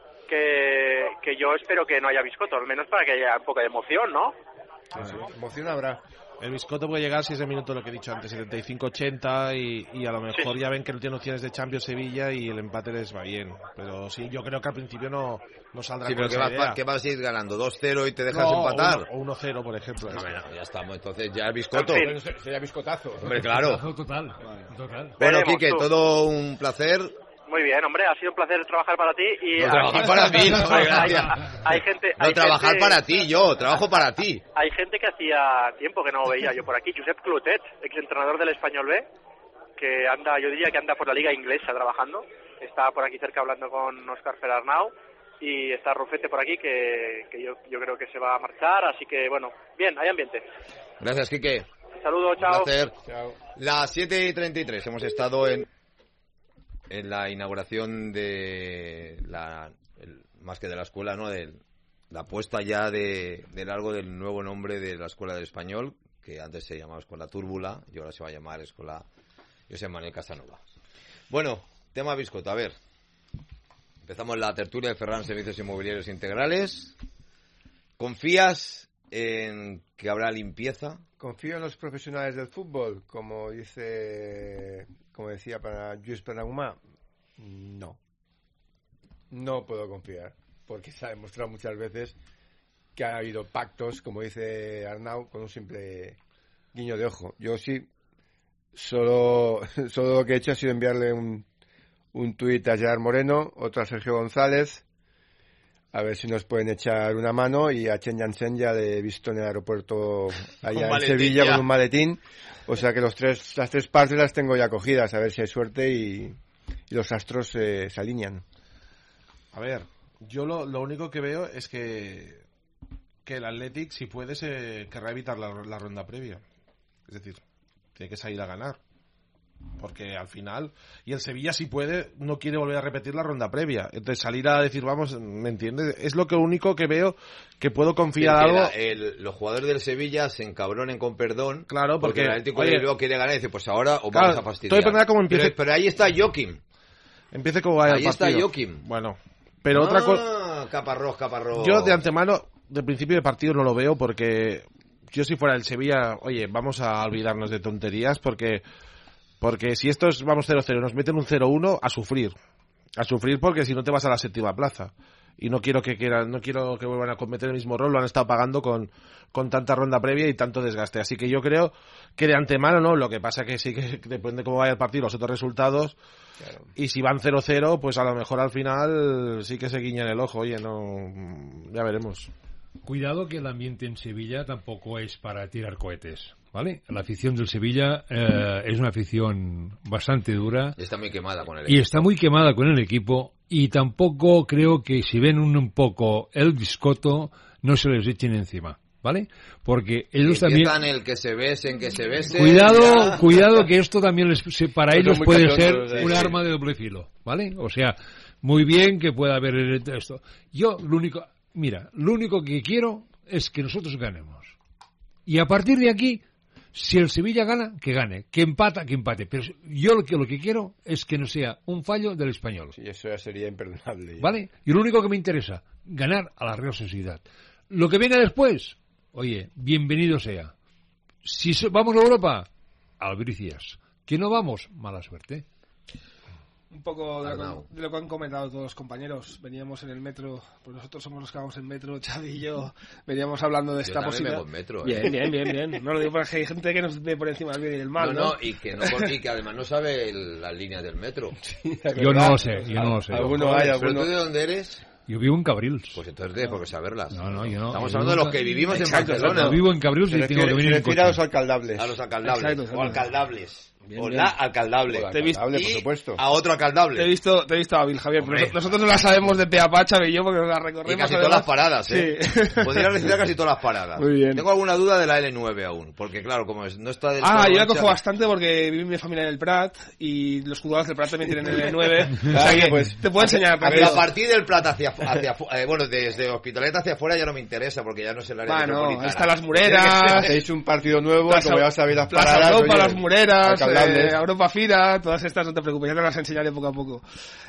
Que yo espero que no haya Biscotto, al menos para que haya un poco de emoción, ¿no? Sí. Emoción habrá. El Biscotto puede llegar si ese minuto, lo que he dicho antes, 75-80 y a lo mejor ya ven que no tiene opciones de Champions Sevilla y el empate les va bien. Pero sí, yo creo que al principio no saldrá con esa idea. ¿Qué vas a ir ganando? ¿2-0 y te dejas empatar? O 1-0, por ejemplo. Ya estamos, entonces ya el Biscotto. Sería Biscotazo. Hombre, claro. Total. Bueno, Quique, todo un placer. Muy bien, hombre, ha sido un placer trabajar para ti. Y trabajar para mí, gracias. Hay gente... trabajar para ti, yo trabajo para ti. Hay gente que hacía tiempo que no veía yo por aquí. Josep Clotet, exentrenador del Español B, que yo diría que anda por la liga inglesa trabajando. Está por aquí cerca hablando con Óscar Ferarnau. Y está Rufete por aquí, que yo creo que se va a marchar. Así que, bueno, bien, hay ambiente. Gracias, Quique. Saludos, chao. Un placer. Chao. Las 7:33 hemos estado en la inauguración de más que de la escuela, ¿no? De la puesta ya de largo del nuevo nombre de la Escuela del Español, que antes se llamaba Escuela Túrbula y ahora se va a llamar Escuela José Manuel Casanova. Bueno, tema Biscotto, a ver. Empezamos la tertulia de Ferran Servicios Inmobiliarios Integrales. ¿Confías en que habrá limpieza? Confío en los profesionales del fútbol, como decía para Lluís Pernagumà. No puedo confiar, porque se ha demostrado muchas veces que ha habido pactos, como dice Arnau, con un simple guiño de ojo. Yo sí, solo lo que he hecho ha sido enviarle un tuit a Gerard Moreno, otro a Sergio González, a ver si nos pueden echar una mano, y a Chen Yansen ya le he visto en el aeropuerto allá en Sevilla con un maletín. O sea que las tres partes las tengo ya cogidas, a ver si hay suerte y los astros se alinean. A ver, yo lo único que veo es que el Athletic, si puede, querrá evitar la ronda previa. Es decir, tiene que salir a ganar. Porque al final, y el Sevilla, si puede, no quiere volver a repetir la ronda previa. Entonces salir a decir, vamos, ¿me entiendes? Es lo único que veo que puedo confiar algo. Los jugadores del Sevilla se encabronen con perdón. Claro, porque el Atlético de Bilbao quiere ganar y dice, pues ahora os vamos a fastidiar. Como empiece... pero ahí está Joaquim. Empiece como vaya el partido. Ahí está Joaquim. Bueno, pero otra cosa... Caparrós. Yo de antemano, de principio de partido no lo veo, porque yo si fuera el Sevilla, oye, vamos a olvidarnos de tonterías, porque si estos vamos 0-0, nos meten un 0-1, a sufrir, porque si no te vas a la séptima plaza. Y no quiero que vuelvan a cometer el mismo error. Lo han estado pagando con tanta ronda previa y tanto desgaste. Así que yo creo que de antemano no. Lo que pasa que sí que depende cómo vaya el partido, los otros resultados. Claro. Y si van 0-0, pues a lo mejor al final sí que se guiñan el ojo. Oye, no, ya veremos. Cuidado que el ambiente en Sevilla tampoco es para tirar cohetes, ¿vale? La afición del Sevilla es una afición bastante dura. Está muy quemada con el equipo. Y está muy quemada con el equipo. Y tampoco creo que si ven un poco el Biscotto, no se les echen encima, ¿vale? Porque ellos también... el que se besen, que se besen... Cuidado que esto también para ellos puede ser un arma de doble filo, ¿vale? O sea, muy bien que pueda haber esto. Yo, lo único que quiero es que nosotros ganemos. Y a partir de aquí, si el Sevilla gana, que gane. Que empata, que empate. Pero yo lo que quiero es que no sea un fallo del Español. Sí, eso ya sería imperdonable. ¿Vale? Y lo único que me interesa, ganar a la Real Sociedad. Lo que viene después, oye, bienvenido sea. Si vamos a Europa, albricias. Que no vamos, mala suerte. Un poco de lo que han comentado todos los compañeros. Veníamos en el metro, pues nosotros somos los que vamos en metro, Xavi y yo, veníamos hablando de esta posibilidad. Yo metro, Bien. No lo digo porque hay gente que nos ve por encima del bien y del mal, ¿no? Y que además no sabe las líneas del metro. Sí, yo no lo sé. Alguno hay. ¿Pero tú de dónde eres? Yo vivo en Cabrils. Pues entonces tienes por qué saberlas. No, yo no. Estamos hablando de los que vivimos en Barcelona. Yo vivo en Cabrils y tengo que venir en coche. A los alcaldables. A los alcaldables. Exacto. O alcaldables. La alcaldable. Te he visto, por supuesto. A otro alcaldable. Te he visto hábil, Javier. Pero nosotros no la sabemos de pe a pa, Xavi y yo, porque nos la recorremos. Y casi todas las paradas, ¿eh? Sí. Podría recitar casi todas las paradas. Muy bien. Tengo alguna duda de la L9 aún. Porque claro, como no está del todo... yo la cojo bastante porque vive mi familia en el Prat y los jugadores del Prat también tienen L9. O sea que pues, te puedo enseñar. A partir del Prat hacia bueno, desde Hospitalet hacia afuera ya no me interesa porque ya no es el área metropolitana. Ahí están las Mureras. Hacéis un partido nuevo, como ya sabéis las paradas. Europa, las Mureras, Europa Fira, todas estas no te preocupes, ya te las enseñaré poco a poco.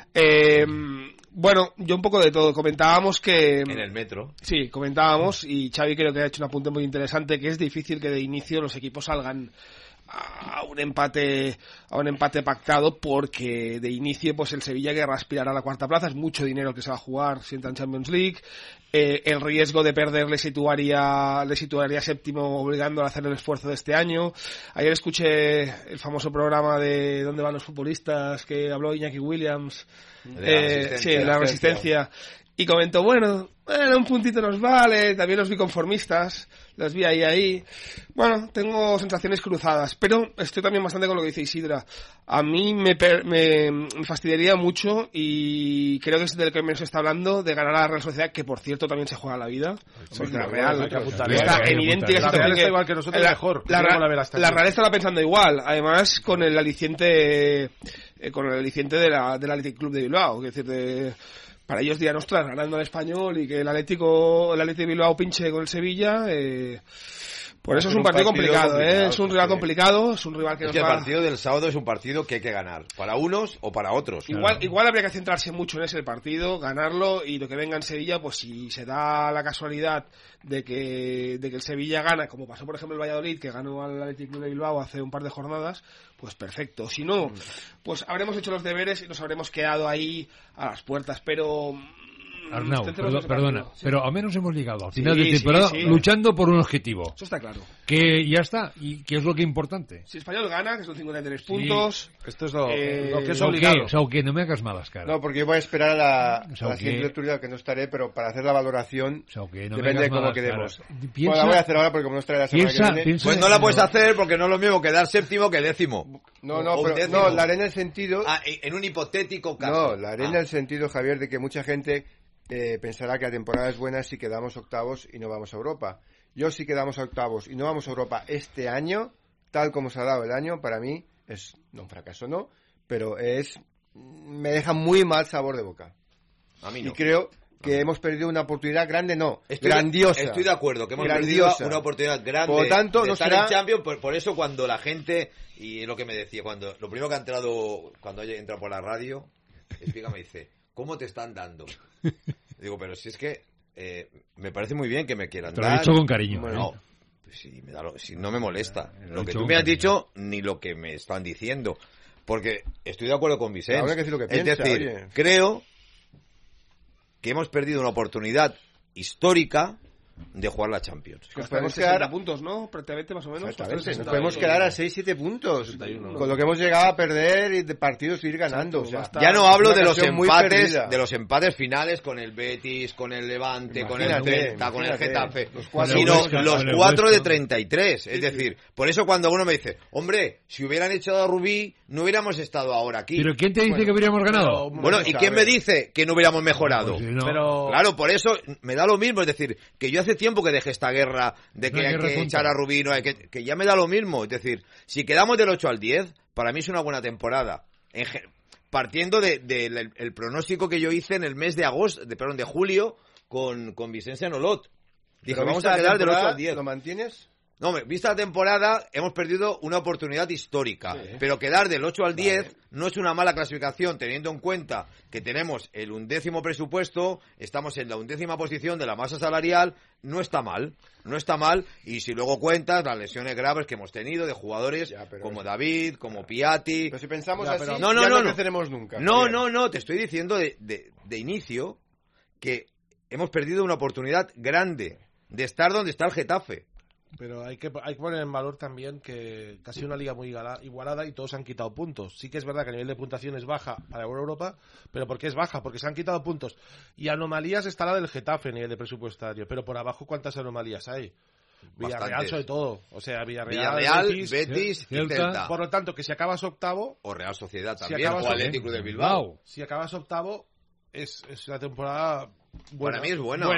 Bueno, yo un poco de todo. Comentábamos que... En el metro. Sí, comentábamos, y Xavi creo que ha hecho un apunte muy interesante, que es difícil que de inicio los equipos salgan a un empate pactado, porque de inicio pues el Sevilla querrá aspirar a la cuarta plaza, es mucho dinero que se va a jugar si entra en Champions League, el riesgo de perder le situaría séptimo, obligándolo a hacer el esfuerzo de este año. Ayer escuché el famoso programa de ¿Dónde van los futbolistas?, que habló Iñaki Williams de la resistencia, y comentó, bueno, un puntito nos vale. También los vi conformistas, los vi ahí. Bueno, tengo sensaciones cruzadas, pero estoy también bastante con lo que dice Isidra. A mí me fastidiaría mucho, y creo que es del que menos se está hablando, de ganar a la Real Sociedad, que por cierto también se juega la vida. Porque la Real está en idéntica situación. Está igual que nosotros, mejor. La Real está pensando igual, además con el aliciente del Athletic Club de Bilbao, es decir, para ellos día nostra ganando al Español y que el Atlético de Bilbao pinche con el Sevilla, por eso es un partido complicado, es un rival complicado, es un rival que nos va... El partido del sábado es un partido que hay que ganar, para unos o para otros. Igual habría que centrarse mucho en ese partido, ganarlo, y lo que venga en Sevilla, pues si se da la casualidad de que el Sevilla gana, como pasó por ejemplo el Valladolid, que ganó al Athletic Club de Bilbao hace un par de jornadas, pues perfecto. Si no, pues habremos hecho los deberes y nos habremos quedado ahí a las puertas, pero... Arnau, perdona, pero al menos hemos llegado al final de temporada luchando por un objetivo. Eso está claro. Que ya está, y que es lo que es importante. Si el Español gana, que son 53 puntos... Esto es lo que es obligado. Sauque, no me hagas malas caras. No, porque yo voy a esperar a la siguiente lectura, que no estaré, pero para hacer la valoración depende de cómo quedemos. Bueno, la voy a hacer ahora porque como no estaré la semana que viene... Pues no la puedes hacer porque no es lo mismo quedar séptimo que décimo. No, la haré en el sentido... en un hipotético caso. No, la haré en el sentido, Javier, de que mucha gente... pensará que la temporada es buena si quedamos octavos y no vamos a Europa. Yo, si quedamos octavos y no vamos a Europa este año, tal como se ha dado el año, para mí es, no un fracaso, no, pero me deja muy mal sabor de boca. A mí no. Y creo que hemos perdido una oportunidad grande, grandiosa. Estoy de acuerdo, que hemos perdido una oportunidad grande. Por lo tanto, de no estar será... en Champions. Por eso cuando la gente, y es lo que me decía, lo primero que ha entrado, cuando entra por la radio, explica, me dice, ¿cómo te están dando? Digo, pero si es que me parece muy bien que me quieran dar. Te lo he dicho con cariño. Bueno, si no me molesta. Lo que tú me has dicho, ni lo que me están diciendo. Porque estoy de acuerdo con Vicente. Habrá que decir lo que piensa, es decir, creo que hemos perdido una oportunidad histórica de jugar la Champions. Nos podemos quedar a puntos, ¿no? Prácticamente más o menos. Nos podemos quedar a 6-7 puntos. 61, con lo que hemos llegado a perder y de partidos ir ganando. Exacto, ya no hablo de los empates finales con el Betis, con el Levante, con el Celta, con el Getafe, sino los 4 de 33. Es decir, por eso cuando uno me dice, hombre, si hubieran echado a Rubí, no hubiéramos estado ahora aquí. ¿Pero quién te dice que hubiéramos ganado? Bueno, ¿y quién me dice que no hubiéramos mejorado? Pues no. Claro, por eso me da lo mismo. Es decir, que yo hace tiempo que dejé esta guerra de que hay que echar a Rubino, que ya me da lo mismo. Es decir, si quedamos del 8 al 10, para mí es una buena temporada. Partiendo del pronóstico que yo hice en el mes de julio con Vicencia Nolot. Dije, vamos a quedar del 8 al 10. ¿Lo mantienes? No, vista la temporada, hemos perdido una oportunidad histórica. Sí. Pero quedar del 8 al 10 no es una mala clasificación, teniendo en cuenta que tenemos el 11º presupuesto, estamos en la 11ª posición de la masa salarial, no está mal. Y si luego cuentas las lesiones graves que hemos tenido de jugadores como David, como Piatti... Pero si pensamos así, no creceremos nunca. No, te estoy diciendo de inicio que hemos perdido una oportunidad grande de estar donde está el Getafe. Pero hay que poner en valor también que casi una liga muy igualada y todos han quitado puntos. Sí que es verdad que a nivel de puntuación es baja para Europa, pero ¿por qué es baja? Porque se han quitado puntos. Y anomalías está la del Getafe a nivel de presupuestario, pero por abajo ¿cuántas anomalías hay? Villarreal bastantes. Sobre todo, o sea, Villarreal Betis y Celta. Por lo tanto, que si acabas octavo... O Real Sociedad también, o Atlético de Bilbao. Si acabas octavo, es la temporada... Para mí es buena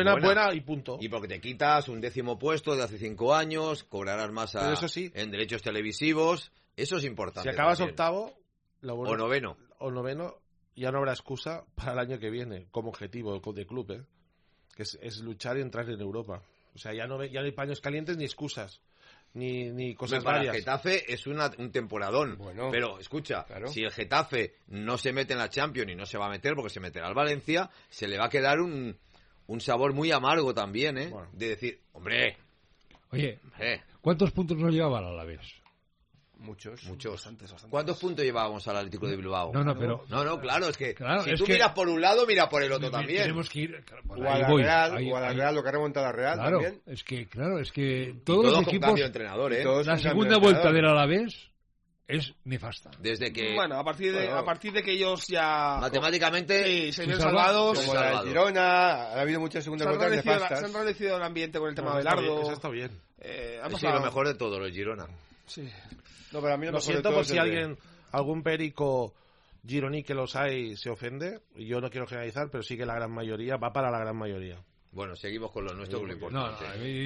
y punto. Y porque te quitas un 10º puesto de hace 5 años, cobrarás más en derechos televisivos, eso es importante. Si acabas también. Octavo o noveno, ya no habrá excusa para el año que viene como objetivo de club, que es luchar y entrar en Europa. O sea, ya no hay paños calientes ni excusas. Ni cosas varias. Para el Getafe es un temporadón. Bueno, pero escucha, si el Getafe no se mete en la Champions y no se va a meter porque se meterá al Valencia, se le va a quedar un sabor muy amargo también, Bueno. De decir, hombre... Oye, ¿cuántos puntos nos llevaba el Alavés? Muchos. Bastantes. ¿Cuántos puntos llevábamos al Atlético de Bilbao? No, claro, es que si tú miras por un lado, mira por el otro también. Tenemos que ir... O a la Real, lo que ha remontado a la Real también. Es que todos los equipos... Cambio de entrenador, La segunda vuelta del Alavés es nefasta. Desde que... Bueno, a partir de que ellos ya... Matemáticamente... se ven salvados. Como la de Girona, ha habido muchas segundas vueltas nefastas. Se han enrarecido el ambiente con el tema del Ardo. Eso está bien. Es lo mejor de todo, los Girona. Sí. No, pero a mí lo siento por si algún perico gironí que los hay se ofende. Yo no quiero generalizar, pero sí que la gran mayoría va para la gran mayoría. Bueno, seguimos con lo nuestro, con lo importante.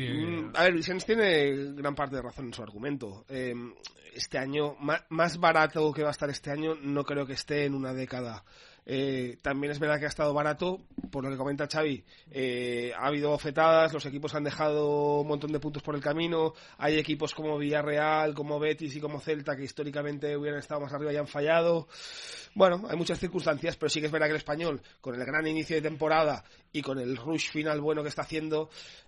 A ver, Vicens tiene gran parte de razón en su argumento. Este año, más barato que va a estar este año, no creo que esté en una década. También es verdad que ha estado barato, por lo que comenta Xavi. Ha habido bofetadas, los equipos han dejado un montón de puntos por el camino. Hay equipos como Villarreal, como Betis y como Celta que históricamente hubieran estado más arriba y han fallado. Bueno, hay muchas circunstancias, pero sí que es verdad que el Español, con el gran inicio de temporada y con el rush final bueno que está haciendo,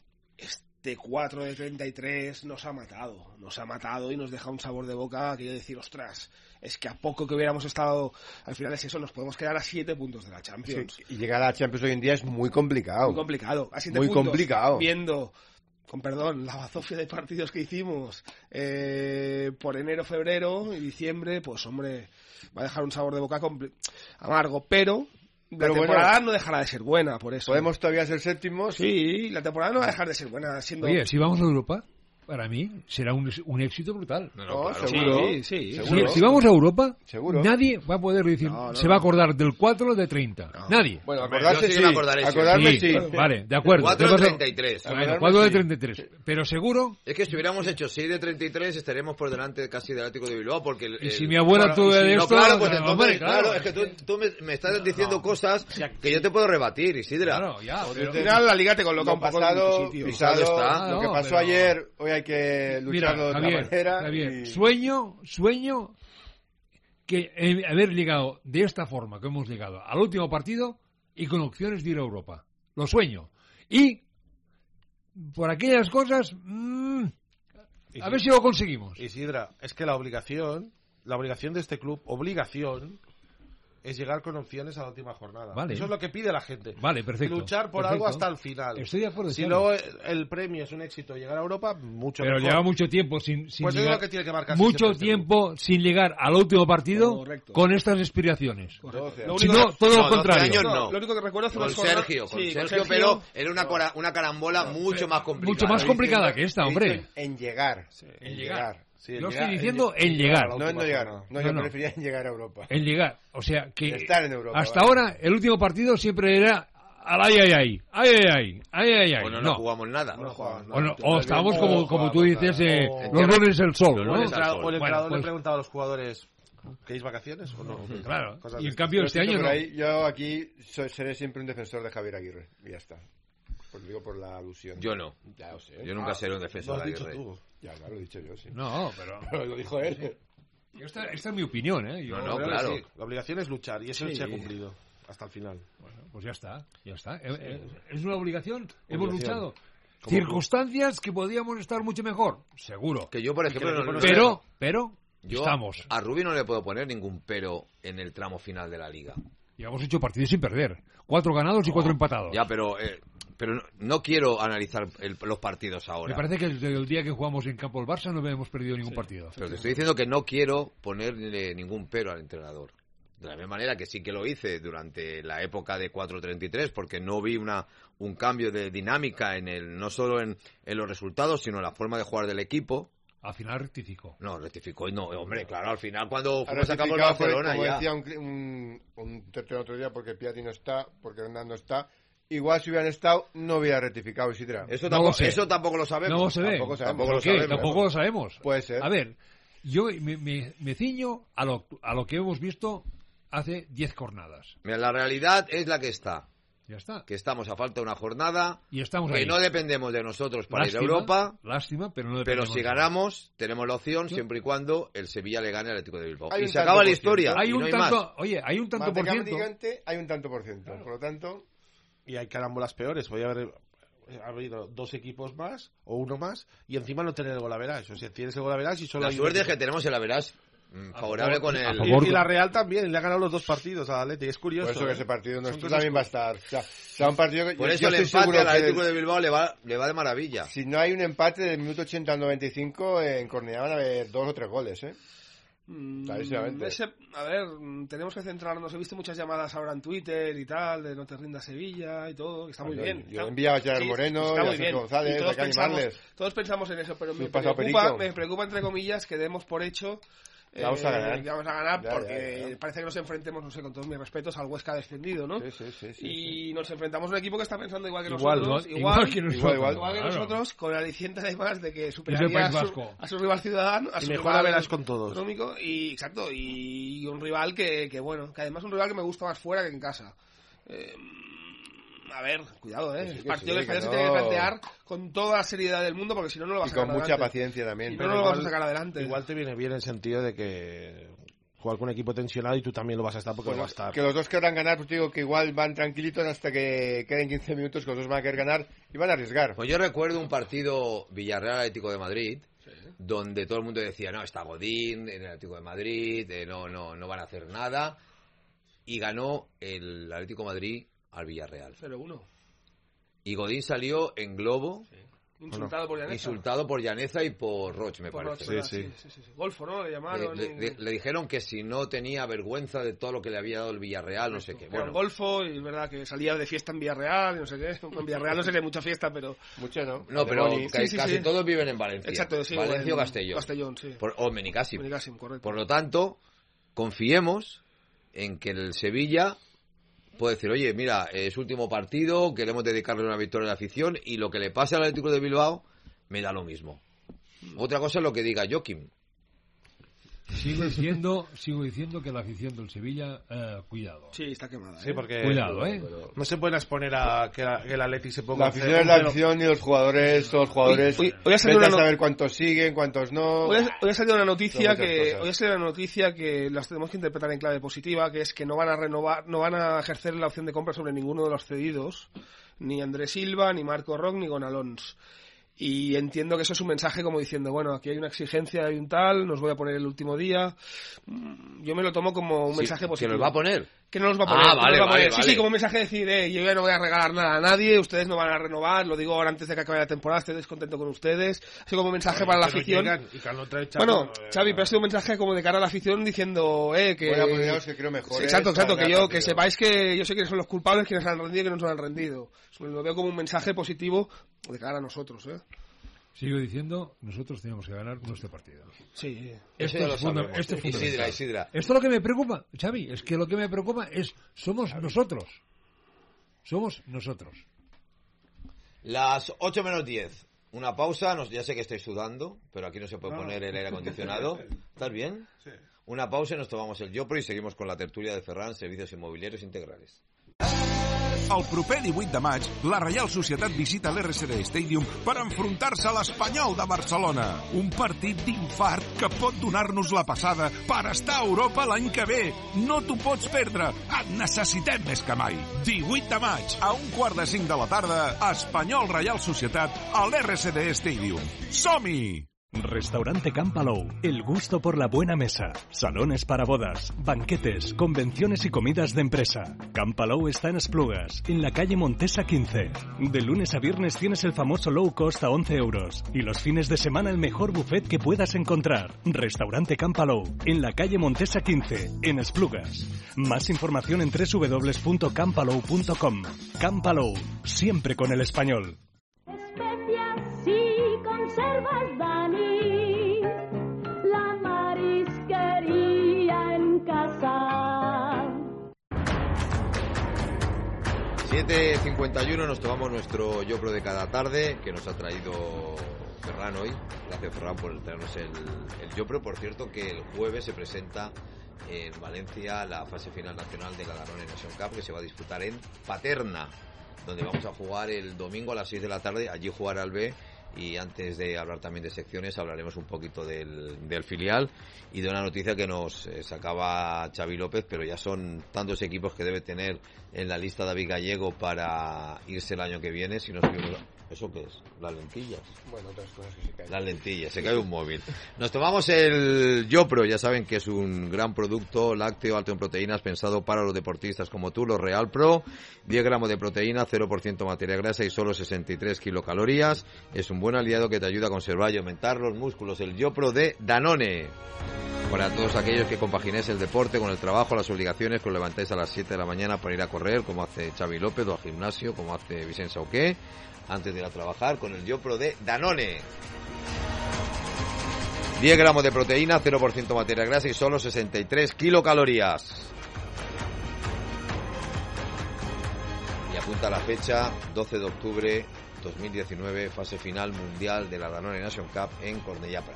este 4 de 33 nos ha matado y nos deja un sabor de boca que yo decir, ostras, es que a poco que hubiéramos estado, al final es eso, nos podemos quedar a 7 puntos de la Champions. Sí, y llegar a la Champions hoy en día es muy complicado. Muy complicado, a 7 muy puntos, complicado. Viendo, con perdón, la bazofia de partidos que hicimos por enero, febrero y diciembre, pues hombre, va a dejar un sabor de boca amargo, pero la temporada no dejará de ser buena, por eso. ¿Podemos todavía ser séptimos? Sí, la temporada no va a dejar de ser buena. Oye, si vamos a Europa, para mí será un éxito brutal. Claro. Seguro. Sí. Si vamos a Europa, seguro. Nadie va a poder decir, se va a acordar del 4 de 30. Nadie. Bueno, acordarse sí. Acordarme sí. Vale, de acuerdo. 4 de 33. Bueno, 4 de 33. Pero seguro... Es que si hubiéramos hecho 6 de 33 estaríamos por delante casi del Atlético de Bilbao. Porque y si mi abuela tuve de esto... Claro, pues entonces, claro, es que tú me estás diciendo cosas que yo te puedo rebatir, Isidra. Claro, ya. Al final la liga te coloca un poco en tu sitio. Lo que pasó ayer, hoy hay que lucharlo de otra manera. Javier, sueño que haber llegado de esta forma que hemos llegado al último partido y con opciones de ir a Europa. Lo sueño. Y por aquellas cosas, a ver si lo conseguimos. Isidra, es que la obligación de este club, es llegar con opciones a la última jornada. Vale. Eso es lo que pide la gente. Vale, perfecto. Luchar por algo hasta el final. Estoy de acuerdo. Si luego el premio es un éxito llegar a Europa, mucho pero mejor. lleva mucho tiempo sin pues llegar. Es lo que tiene que marcar mucho tiempo sin llegar al último partido con estas aspiraciones. Si no, todo lo contrario. Lo único que recuerdo es con Sergio, pero era una carambola mucho más complicada. Mucho más complicada que esta, hombre. En llegar. En llegar. Sí, yo estoy diciendo en llegar. No en llegar. No, yo prefería en llegar a Europa. En llegar. O sea que estar en Europa, hasta ahora el último partido siempre era ay. O no jugamos nada. O estamos como tú dices, los lunes el sol, ¿no? O el entrenador le preguntaba a los jugadores, ¿queréis vacaciones o no? Claro, y en cambio este año no. Yo aquí seré siempre un defensor de Javier Aguirre, y ya está. Pues digo por la alusión. Yo no. Ya lo sé. Yo nunca seré un defensor de Aguirre. Tú. Ya, lo he dicho yo, sí. No, pero lo dijo él. Esta es mi opinión, ¿eh? No, claro. Sí, la obligación es luchar y eso se ha cumplido hasta el final. Bueno, pues ya está. Es una obligación. Hemos luchado. Circunstancias que podíamos estar mucho mejor, seguro. Que yo, por ejemplo, pero yo estamos. A Rubí no le puedo poner ningún pero en el tramo final de la Liga. Y hemos hecho partidos sin perder. 4 ganados y 4 empatados. Ya, pero no quiero analizar los partidos ahora. Me parece que desde el día que jugamos en campo del Barça no hemos perdido ningún partido. Pero te estoy diciendo que no quiero ponerle ningún pero al entrenador. De la misma manera que sí que lo hice durante la época de 4-33, porque no vi un cambio de dinámica no solo en los resultados, sino en la forma de jugar del equipo. Al final rectificó. No, rectificó y no, hombre, claro, al final cuando fuimos a campo de Barcelona como ya. decía un tercero otro día, porque Piatti no está, porque Hernán no está. Igual si hubieran estado, no hubiera rectificado Isidra. Eso tampoco lo sabemos. No se ve. Tampoco lo sabemos. Puede ser. A ver, yo me ciño a lo que hemos visto hace 10 jornadas. Mira, la realidad es la que está. Ya está. Que estamos a falta de una jornada. Y estamos que ahí. No dependemos de nosotros para ir a Europa. Lástima, pero no dependemos. Pero si ganamos, tenemos la opción siempre y cuando el Sevilla le gane al Atlético de Bilbao. Y se acaba la historia. Hay un tanto, más. Oye, hay un tanto por ciento. Hay un tanto por ciento. Claro. Por lo tanto. Y hay carambolas peores. Podría haber habido 2 equipos más o uno más y encima no tener el golaveraje. O sea, tienes el golaveraje y solo la suerte es que tenemos el average favorable con el... Y la Real también, le ha ganado los 2 partidos al Atleti. Es curioso. Por eso que ese partido nuestro también va a estar. O sea, un partido que por eso el empate al Atlético de Bilbao le va de maravilla. Si no hay un empate del minuto 80 al 95, en Cornellà van a haber 2 o 3 goles, ¿eh? Clarísimamente. A ver, tenemos que centrarnos. He visto muchas llamadas ahora en Twitter y tal, de no te rindas Sevilla y todo, que está muy bien. Yo he enviado a Gerard Moreno y a Sergio González, hay que animarles. Todos pensamos en eso, pero me preocupa, entre comillas, que demos por hecho vamos a ganar porque parece que nos enfrentemos, no sé, con todos mis respetos, al Huesca descendido, ¿no? Sí. Nos enfrentamos a un equipo que está pensando igual que nosotros, igual que nosotros, con el aliciente además de que superaría a su rival ciudadano, a su rival verás con todos. Económico, y un rival que además un rival que me gusta más fuera que en casa. A ver, cuidado, el partido del Español se tiene que plantear con toda la seriedad del mundo, porque si no, no lo vas a sacar adelante. Y con mucha paciencia también. No lo vas a sacar adelante. Igual te viene bien el sentido de que jugar con un equipo tensionado y tú también lo vas a estar porque lo vas a estar. Que los dos querrán ganar, pues digo que igual van tranquilitos hasta que queden 15 minutos, que los dos van a querer ganar y van a arriesgar. Pues yo recuerdo un partido Villarreal-Atlético de Madrid, donde todo el mundo decía, no, está Godín en el Atlético de Madrid, no van a hacer nada, y ganó el Atlético de Madrid al Villarreal. 0-1. Y Godín salió en globo. Sí. Insultado por Llaneza y por Roch, me parece. Sí. Golfo, ¿no? Le llamaron. Le dijeron que si no tenía vergüenza de todo lo que le había dado el Villarreal, no sé qué. Bueno, Golfo, y es verdad que salía de fiesta en Villarreal, no sé qué. En Villarreal no sé qué, mucha fiesta, pero... Mucha no. No, pero casi todos viven en Valencia. Exacto, sí. Valencia o Castellón. Castellón, sí. O Benicàssim. Correcto. Por lo tanto, confiemos en que el Sevilla puede decir, oye, mira, es último partido, queremos dedicarle una victoria a la afición y lo que le pase al Atlético de Bilbao me da lo mismo. Otra cosa es lo que diga Joaquim. Sigo diciendo que la afición del Sevilla, cuidado. Sí, está quemada. Sí, porque cuidado, no se pueden exponer a que el Atleti se ponga. La afición es la afición y los jugadores son los jugadores. Hoy ha salido saber cuántos siguen, cuántos no. Hoy ha salido una noticia que las tenemos que interpretar en clave positiva, que es que no van a renovar, no van a ejercer la opción de compra sobre ninguno de los cedidos, ni Andrés Silva, ni Marco Roc, ni Gonalons. Y entiendo que eso es un mensaje como diciendo, bueno, aquí hay una exigencia, hay un tal, nos voy a poner el último día. Yo me lo tomo como un mensaje positivo. ¿Que los va a poner? Que no los va a poner. Vale. Sí, como un mensaje de decir, yo ya no voy a regalar nada a nadie, ustedes no van a renovar, lo digo ahora antes de que acabe la temporada, estoy descontento con ustedes. Así como un mensaje para la afición. Bueno, Xavi, pero ha sido un mensaje como de cara a la afición diciendo, que... Bueno, pues que creo mejor. Exacto, que sepáis que yo sé quiénes son los culpables, quiénes han rendido y quiénes no han rendido. Lo veo como un mensaje positivo de cara a nosotros, Sigo diciendo, nosotros tenemos que ganar nuestro partido. Sí. Esto es fundamental. Isidra. Esto es lo que me preocupa, Xavi, es que lo que me preocupa somos nosotros. Somos nosotros. Las 8 menos 10. Una pausa. Ya sé que estoy sudando, pero aquí no se puede poner el aire acondicionado. ¿Estás bien? Sí. Una pausa y nos tomamos el Jopro y seguimos con la tertulia de Ferran, Servicios Inmobiliarios Integrales. El proper 18 de maig, la Reial Societat visita l'RCD Stadium per enfrontar-se a l'Espanyol de Barcelona. Un partit d'infart que pot donar-nos la passada per estar a Europa l'any que ve. No t'ho pots perdre. Et necessitem més que mai. 18 de maig, a 1:45 de la tarda, Espanyol Reial Societat a l'RCD Stadium. Som-hi! Restaurante Campalou, el gusto por la buena mesa, salones para bodas, banquetes, convenciones y comidas de empresa. Campalou está en Esplugas, en la calle Montesa 15. De lunes a viernes tienes el famoso low cost a 11 euros y los fines de semana el mejor buffet que puedas encontrar. Restaurante Campalou, en la calle Montesa 15, en Esplugas. Más información en www.campalou.com. Campalou, siempre con el español. Especias y conservas, Dani, la marisquería en casa. 7:51, nos tomamos nuestro Jopro de cada tarde, que nos ha traído Ferran hoy. Gracias, Ferran, por traernos el Jopro. Por cierto, que el jueves se presenta en Valencia la fase final nacional de la Danone Nation Cup, que se va a disputar en Paterna, donde vamos a jugar el domingo a las 6 de la tarde. Allí jugará el B. Y antes de hablar también de secciones, hablaremos un poquito del filial y de una noticia que nos sacaba Xavi López, pero ya son tantos equipos que debe tener en la lista David Gallego para irse el año que viene. Si no seguimos... ¿Eso qué es? Las lentillas. Bueno, otras cosas que se caen. Las lentillas, se cae un móvil. Nos tomamos el Jopro, ya saben que es un gran producto lácteo alto en proteínas pensado para los deportistas como tú, los Real Pro. 10 gramos de proteína, 0% materia grasa y solo 63 kilocalorías. Es un buen aliado que te ayuda a conservar y aumentar los músculos. El Jopro de Danone. Para todos aquellos que compaginéis el deporte con el trabajo, las obligaciones, que os levantáis a las 7 de la mañana para ir a correr, como hace Xavi López, o al gimnasio, como hace Vicente Sauqué, antes de ir a trabajar, con el Jopro de Danone. 10 gramos de proteína, 0% materia grasa y solo 63 kilocalorías. Y apunta la fecha, 12 de octubre 2019, fase final mundial de la Danone Nation Cup en Cornellà Prat.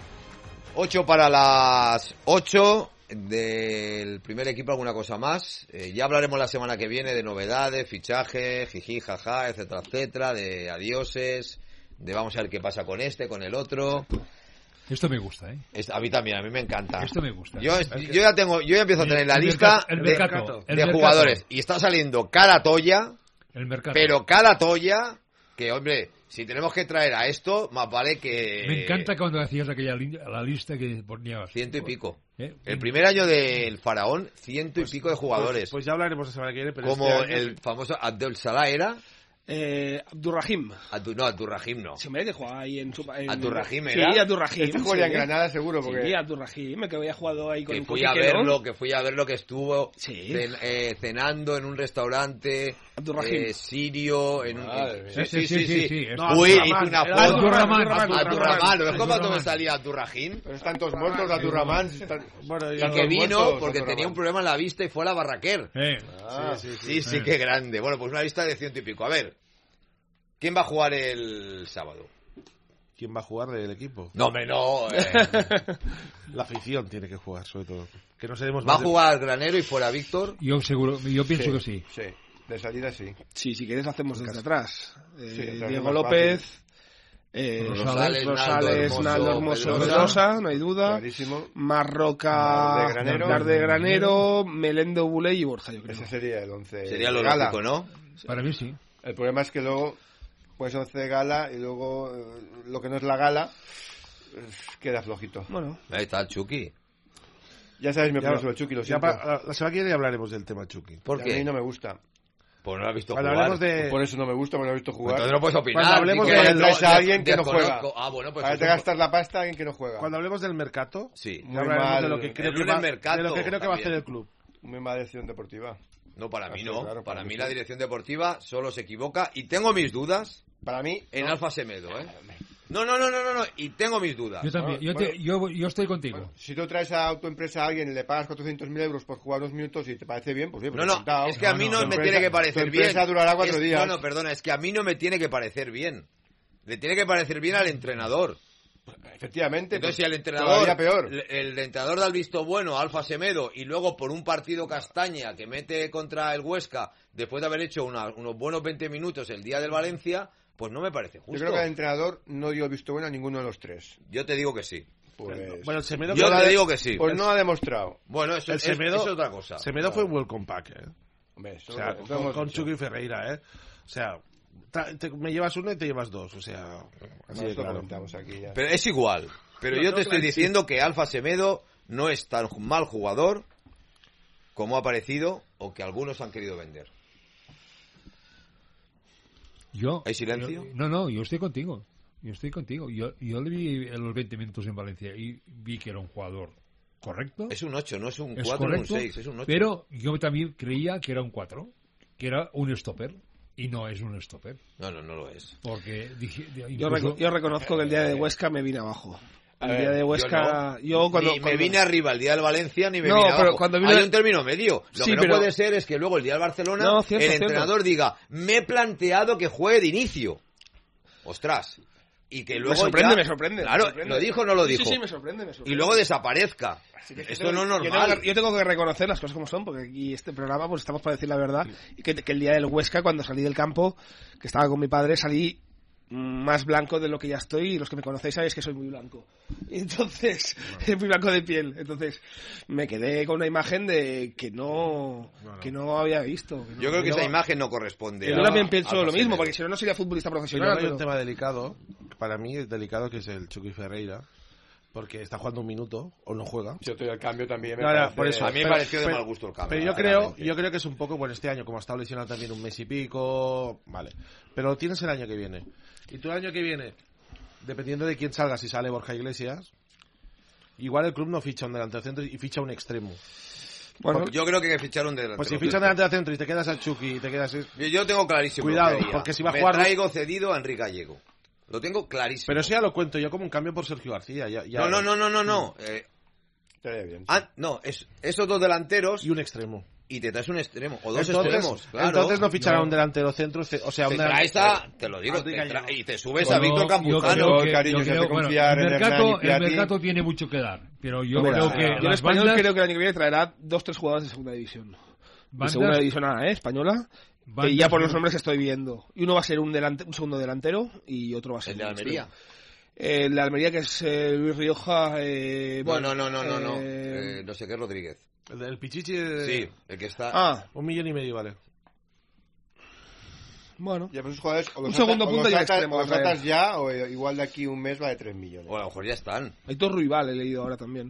8 para las 8 del primer equipo. ¿Alguna cosa más? Ya hablaremos la semana que viene de novedades, fichaje, jiji, jaja, etcétera, etcétera, de adioses, de vamos a ver qué pasa con este, con el otro. Esto me gusta, ¿eh? A mí también, a mí me encanta. Esto me gusta. Yo ya empiezo a tener la lista de jugadores y está saliendo cada toya, pero cada toya que, hombre, si tenemos que traer a esto, más vale que... Me encanta cuando hacías la lista que ponías. 100 y pico. El primer año del Faraón, 100 y pico de jugadores. Pues ya hablaremos la semana que viene. Pero como este año... el famoso Abdel Salah era... Abdurrahim. Abdurrahim no. Sí, me que jugaba ahí en Abdurrahim era. Sí, Abdurrahim. Este jugaría en Granada seguro porque... Sí, Abdurrahim, que había jugado ahí con que fui a verlo, que estuvo cenando en un restaurante sirio en un... Sí. Fui, hice una foto. Abdurrahman. ¿No es como cuando me salía Abdurrahim? Pero están todos muertos, Abdurrahman. Y que vino porque tenía un problema en la vista y fue a la Barraquer. Sí, qué grande. Bueno, pues una lista de 100 y pico. A ver, ¿quién va a jugar el sábado? ¿Quién va a jugar del equipo? No, hombre, no. La afición tiene que jugar, sobre todo. Que no seremos ¿Va a jugar Granero y fuera Víctor? Yo pienso que sí. Sí, de salida sí. Sí, si quieres hacemos desde atrás. Diego más López, Rosales, Naldo Hermoso, Velosa, no hay duda. Clarísimo. Marroca, de Granero, Melendo, Buley y Borja, yo creo. Ese sería el 11. Sería lo lógico, ¿no? Para mí sí. El problema es que luego pues 11 de gala y luego lo que no es la gala queda flojito. Bueno, ahí está el Chucky. Ya sabéis mi opinión sobre el Chucky, lo siento. La semana que viene hablaremos del tema Chucky. ¿Por qué? A mí no me gusta. Pues no lo has visto Cuando jugar. Por eso no me gusta, porque no lo he visto jugar. Entonces no puedes opinar. Cuando hablemos a alguien que no juega. Bueno, pues ahora te gastas la pasta a alguien que no juega. Cuando hablemos del mercado, sí. hablaremos de lo que creo que va a hacer el club. Muy mala decisión deportiva. No, para mí no. Claro, para mí la dirección deportiva solo se equivoca y tengo mis dudas. Para mí en no. Alfa Semedo, No, y tengo mis dudas. Yo también, yo estoy contigo. Bueno, si tú traes a tu empresa a alguien y le pagas 400.000 euros por jugar 2 minutos y te parece bien, pues bien. No, es que a mí no me tiene que parecer bien. Tu empresa durará 4 días. No, perdona, es que a mí no me tiene que parecer bien. Le tiene que parecer bien al entrenador. Efectivamente. Entonces, si el entrenador da el visto bueno a Alfa Semedo y luego por un partido castaña que mete contra el Huesca, después de haber hecho unos buenos 20 minutos el día del Valencia, pues no me parece justo. Yo creo que el entrenador no dio visto bueno a ninguno de los tres. Yo te digo que sí. Pues... Bueno, el Semedo... Yo te digo que sí. Pues no ha demostrado. Bueno, eso es otra cosa. Semedo fue un welcome pack, Hombre, o sea, con Chucky Ferreira, O sea... me llevas uno y te llevas dos, o sea, así de claro. Aquí ya. Pero es igual. Pero yo te estoy diciendo que Alfa Semedo no es tan mal jugador como ha parecido o que algunos han querido vender. ¿Hay silencio? Yo estoy contigo. Yo le vi en los 20 minutos en Valencia y vi que era un jugador correcto. Es un 8, no es un 4 ni un 6, es un 8. Pero yo también creía que era un 4, que era un stopper. Y no es un stopper. No lo es. Porque yo reconozco que el día de Huesca me vine abajo. El día de Huesca... me vine arriba el día del Valencia ni me vine abajo. Hay un término medio. Lo que no puede ser es que luego el día del Barcelona entrenador diga, me he planteado que juegue de inicio. Ostras. Y que luego me sorprende. Claro, me sorprende. ¿Lo dijo o no lo dijo? Sí, me sorprende. Y luego desaparezca. Esto no es normal. Yo tengo que reconocer las cosas como son, porque aquí este programa pues estamos para decir la verdad. Y que el día del Huesca, cuando salí del campo, que estaba con mi padre, salí más blanco de lo que ya estoy, y los que me conocéis sabéis que soy muy blanco. Y entonces, muy blanco de piel. Entonces, me quedé con una imagen de que no había visto. Yo creo que esa imagen no corresponde. Yo también pienso lo mismo, porque si no sería futbolista profesional. Hay un tema delicado, para mí es delicado, que es el Chucky Ferreira. Porque está jugando un minuto o no juega. Yo estoy al cambio también. Por eso, a mí me pareció de mal gusto el cambio. Pero yo creo que es un poco, bueno, este año, como ha estado lesionado también un mes y pico, vale. Pero tienes el año que viene. Y tú el año que viene, dependiendo de quién salga, si sale Borja Iglesias, igual el club no ficha un delantero centro y ficha un extremo. Bueno, yo creo que ficharon de delantero. Pues si fichan delantero centro y te quedas a Chucky y te quedas... Yo tengo clarísimo. Cuidado, porque si va a jugar... Me traigo cedido a Enrique Gallego. Lo tengo clarísimo. Pero eso ya lo cuento yo como un cambio por Sergio García. No. No, esos dos delanteros... Y un extremo. Y te traes un extremo, o dos extremos, claro. Entonces no fichará un delantero centro, o sea... te lo digo, y te subes a Víctor Campuzano. El mercado tiene mucho que dar, pero yo creo que... Yo el español creo que el año que viene traerá 2-3 jugadores de segunda división. De segunda división A, española. Y ya por los nombres que estoy viendo. Y uno va a ser un segundo delantero y otro va a ser... ¿El de Almería? El de Almería, que es Luis Rioja... no sé qué, Rodríguez. El del Pichichi... Sí, el que está... 1,5 millones, vale. Bueno. Ya, pero esos jugadores... Un segundo punto ya extremo. O los tratas ya, o igual de aquí un mes va de 3 millones. O a lo mejor ya están. Aitor Ruibal he leído ahora también.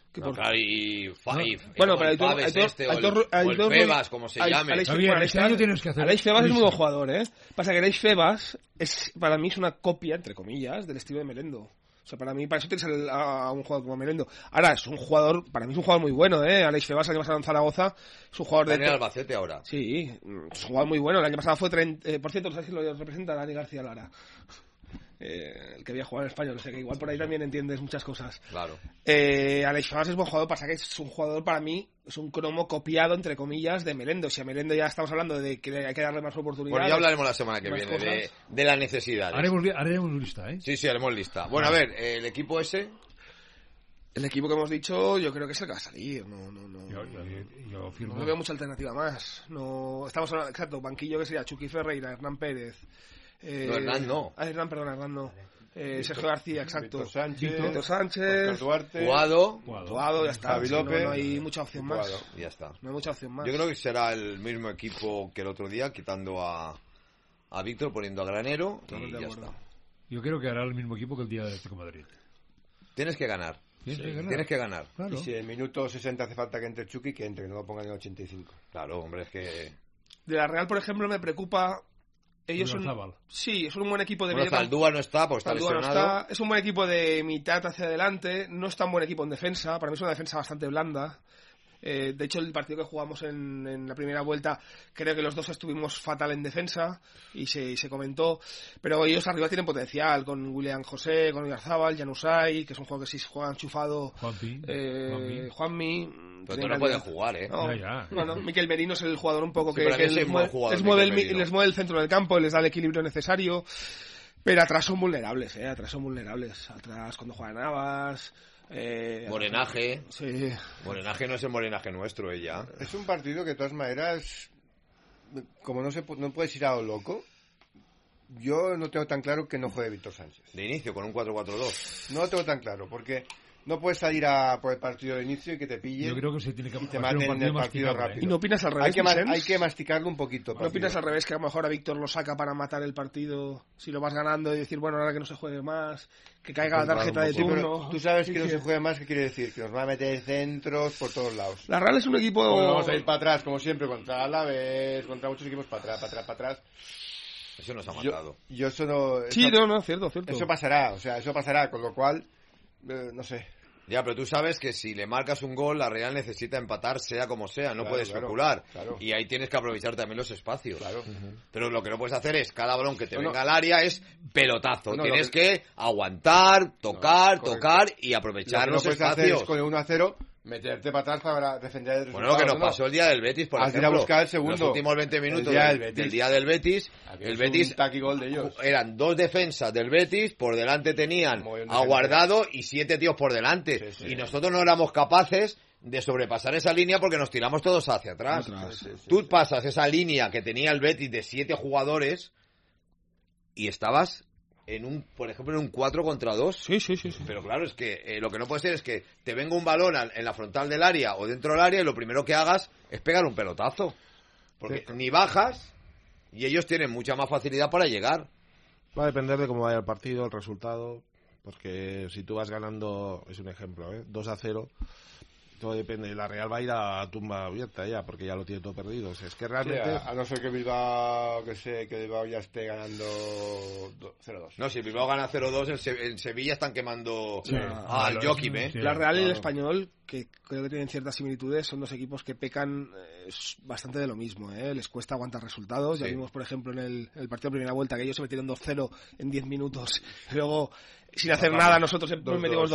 Bueno, pero Aitor Febas, como se llame. Aleix Febas es muy buen jugador, Pasa que Aleix Febas para mí es una copia, entre comillas, del estilo de Melendo. O sea, para eso tienes a un jugador como Melendo. Ahora, para mí es un jugador muy bueno, Aleix Febas, el año pasado en Zaragoza, es un jugador de... Albacete ahora. Sí, es un jugador muy bueno. El año pasado fue por cierto, ¿sabes quién lo representa? Dani García Lara. El que había jugado en español, o sea que igual por ahí también entiendes muchas cosas. Claro. Aleix Febas es buen jugador, pasa que es un jugador, para mí, es un cromo copiado, entre comillas, de Melendo. Si a Melendo ya estamos hablando de que hay que darle más oportunidades. Bueno, ya hablaremos la semana que viene de las necesidades. Haremos lista, Sí, haremos lista. Bueno, a ver, el equipo ese... El equipo que hemos dicho, yo creo que es el que va a salir. Yo firmo. No veo mucha alternativa más. Estamos hablando, exacto, banquillo que sería Chucky Ferreira, Hernán Pérez... Hernán no. Hernán no. Sergio García, exacto. Víctor Sánchez, Duarte, Guado, ya está. Javi López. No hay mucha opción más. Ya está. No hay mucha opción más. Yo creo que será el mismo equipo que el otro día, quitando a Víctor, poniendo a Granero y ya está. Yo creo que hará el mismo equipo que el día de Atlético de Madrid. Tienes que ganar. Tienes que ganar. Claro. Y si en el minuto 60 hace falta que entre Chucky, que entre, que no lo pongan en el 85. Claro, hombre, es que... De la Real, por ejemplo, me preocupa... Ellos son un buen equipo de media. Zaldúa no está, porque está lesionado. Es un buen equipo de mitad hacia adelante. No es tan buen equipo en defensa. Para mí es una defensa bastante blanda. De hecho, el partido que jugamos en la primera vuelta, creo que los dos estuvimos fatal en defensa y se comentó. Pero ellos arriba tienen potencial, con William José, con Oyarzábal, Januzaj, que es un juego que sí se juega enchufado. Juanmi. Pero no pueden jugar, ¿eh? No, bueno, Miquel Merino es el jugador un poco sí, que les mueve el centro del campo, les da el equilibrio necesario. Pero atrás son vulnerables, Atrás cuando juegan Navas... Morenaje. Sí. Morenaje no es el Morenaje nuestro, ella. Es un partido que de todas maneras, como no puedes ir a lo loco, yo no tengo tan claro que no juegue Víctor Sánchez. De inicio, con un 4-4-2. No lo tengo tan claro, porque no puedes salir por el partido de inicio y que te pillen. Yo creo que se tiene que y te maten en el partido rápido. ¿Y no opinas al revés? Hay que masticarlo un poquito. ¿No opinas al revés, que a lo mejor a Víctor lo saca para matar el partido si lo vas ganando y decir, bueno, ahora que no se juegue más, que caiga la tarjeta de turno? Tú sabes que no se juegue más, ¿qué quiere decir? Que nos va a meter centros por todos lados. La Real es un equipo... Vamos a ir para atrás, como siempre, contra Alavés, contra muchos equipos para atrás. Eso nos ha matado. Yo eso no... Sí, no, cierto. Eso pasará, con lo cual, no sé. Ya, pero tú sabes que si le marcas un gol, la Real necesita empatar sea como sea, no puedes especular. Claro. Y ahí tienes que aprovechar también los espacios. Claro. Pero lo que no puedes hacer es, cada balón que te venga al área es pelotazo. Tienes que aguantar, tocar y aprovechar los espacios. Lo que no puedes hacer es con el 1-0... meterte para atrás para defender el resultado. Bueno, lo que nos pasó el día del Betis, por ejemplo. Ir a buscar el segundo. Los últimos 20 minutos del día del Betis. El Betis gol de ellos. Eran 2 defensas del Betis, por delante tenían a Guardado y 7 tíos por delante. Sí. Y nosotros no éramos capaces de sobrepasar esa línea porque nos tiramos todos hacia atrás. Tú pasas esa línea que tenía el Betis de 7 jugadores y estabas... por ejemplo, en un 4 contra 2. Sí. Pero claro, es que lo que no puede ser es que te venga un balón en la frontal del área o dentro del área y lo primero que hagas es pegar un pelotazo. Porque ni bajas y ellos tienen mucha más facilidad para llegar. Va a depender de cómo vaya el partido, el resultado. Porque si tú vas ganando, es un ejemplo, 2-0... todo depende. La Real va a ir a tumba abierta ya, porque ya lo tiene todo perdido. O sea, es que realmente... a no ser que Bilbao, que Bilbao ya esté ganando 0-2. No, si Bilbao gana 0-2, en Sevilla están quemando al Joaquim, ¿eh? La Real y el Español, que creo que tienen ciertas similitudes, son dos equipos que pecan bastante de lo mismo, ¿eh? Les cuesta aguantar resultados. Ya vimos, por ejemplo, en el partido de primera vuelta, que ellos se metieron 2-0 en 10 minutos. Luego, sin hacer nada, nosotros nos metimos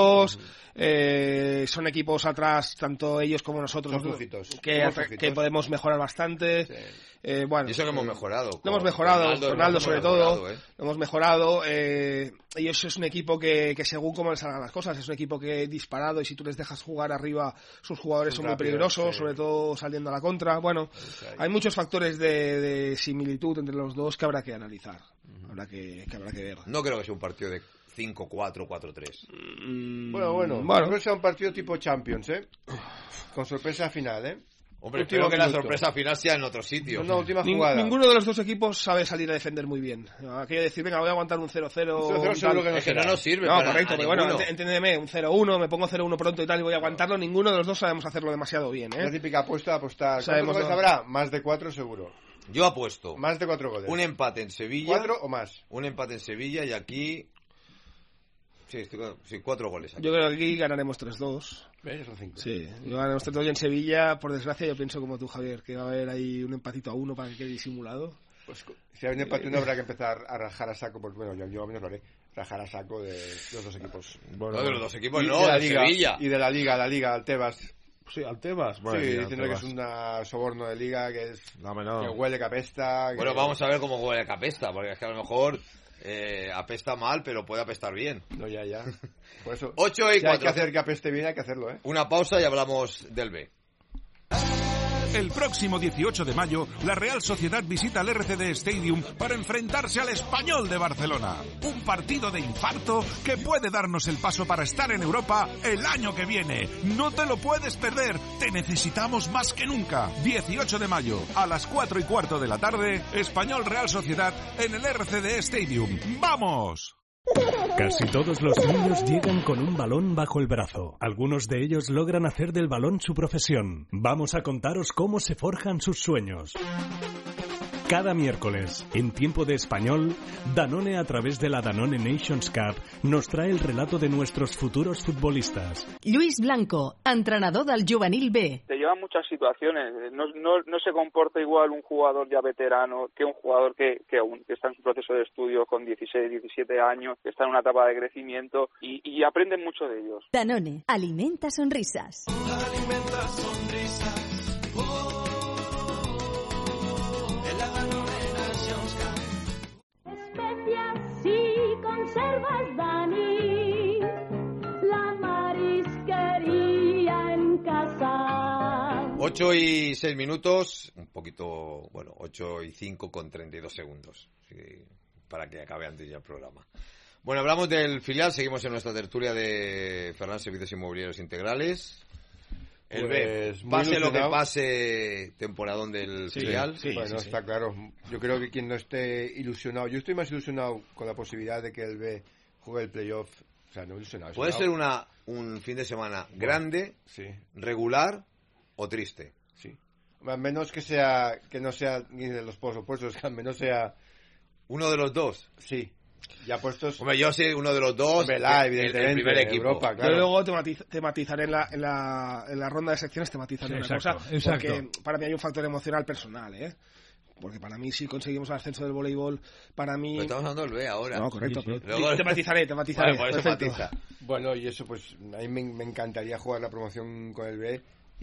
2-2. Son equipos atrás, tanto ellos como nosotros, que podemos mejorar bastante. Sí. Bueno, y eso lo hemos mejorado. Lo hemos mejorado, Ronaldo sobre todo. Lo hemos mejorado. Ellos es un equipo que según cómo les salgan las cosas, es un equipo que disparado, y si tú les dejas jugar arriba, sus jugadores son muy peligrosos, sobre todo saliendo a la contra. Bueno, hay muchos factores de similitud entre los dos que habrá que analizar. Habrá que ver. No creo que sea un partido de 5-4, 4-3. Bueno. Creo que sea un partido tipo Champions, con sorpresa final, Hombre, espero que la sorpresa final sea en otro sitio. No, última jugada. Ninguno de los dos equipos sabe salir a defender muy bien. Aquello de decir, venga, voy a aguantar un 0-0. Es que no nos sirve. No, correcto, pero bueno, entiéndeme, un 0-1, me pongo 0-1 pronto y tal, y voy a aguantarlo. Ninguno de los dos sabemos hacerlo demasiado bien, La típica apostar. ¿Cuántos goles habrá? Más de 4 seguro. Yo apuesto. Más de 4 goles. Un empate en Sevilla. 4 o más. Un empate en Sevilla y aquí... Sí, 4 goles. Aquí. Yo creo que aquí ganaremos 3-2. Son 5. Sí, yo ganaremos 3-2 y en Sevilla, por desgracia, yo pienso como tú, Javier, que va a haber ahí un empatito a 1 para que quede disimulado. Pues si hay un empate a 1 habrá que empezar a rajar a saco, pues bueno, yo al menos lo haré, rajar a saco de los dos equipos. Bueno, de los dos equipos no, de la Liga, Sevilla. Y de la Liga, al Tebas. Sí, al Tebas. Bueno, sí, diciendo que es un soborno de Liga, que es que huele que apesta. Bueno, vamos a ver cómo huele que apesta, porque es que a lo mejor... apesta mal, pero puede apestar bien. No, ya. Por eso, 8 y 4. Hay que hacer que apeste bien, hay que hacerlo, Una pausa y hablamos del B. El próximo 18 de mayo, la Real Sociedad visita el RCD Stadium para enfrentarse al Español de Barcelona. Un partido de infarto que puede darnos el paso para estar en Europa el año que viene. No te lo puedes perder. Te necesitamos más que nunca. 18 de mayo, a las 4:15 de la tarde, Español Real Sociedad en el RCD Stadium. ¡Vamos! Casi todos los niños llegan con un balón bajo el brazo. Algunos de ellos logran hacer del balón su profesión. Vamos a contaros cómo se forjan sus sueños. Cada miércoles, en Tiempo de Español, Danone, a través de la Danone Nations Cup, nos trae el relato de nuestros futuros futbolistas. Lluís Blanco, entrenador del Juvenil B. Te llevan muchas situaciones. No se comporta igual un jugador ya veterano que un jugador que está en su proceso de estudio con 16, 17 años, que está en una etapa de crecimiento y aprenden mucho de ellos. Danone, alimenta sonrisas. Alimenta sonrisas. Especias y conservas, Dani, la marisquería en casa. 8 y 6 minutos, un poquito, 8 y 5 con 32 segundos, sí, para que acabe antes ya el programa. Bueno, hablamos del filial, seguimos en nuestra tertulia de Fernández Servicios Inmobiliarios Integrales. El B, pase lo que pase, temporadón del filial. Está claro. Yo creo que quien no esté ilusionado, yo estoy más ilusionado con la posibilidad de que el B juegue el playoff. O sea, no ilusionado. Puede ser un fin de semana grande, regular o triste. Sí. Al menos que no sea ni de los opuestos, que al menos sea uno de los dos. Sí. Ya puestos. Hombre, yo soy uno de los dos. Evidentemente, el primer equipo. Europa, claro. Yo luego te matizaré en la ronda de secciones, te matizaré una cosa. Porque para mí hay un factor emocional personal, ¿eh? Porque para mí, si conseguimos el ascenso del voleibol, para mí. Pero estamos hablando del B ahora. No, correcto. Sí. Pero luego... Te matizaré. Bueno, por eso matiza. Bueno, y eso, pues, a mí me encantaría jugar la promoción con el B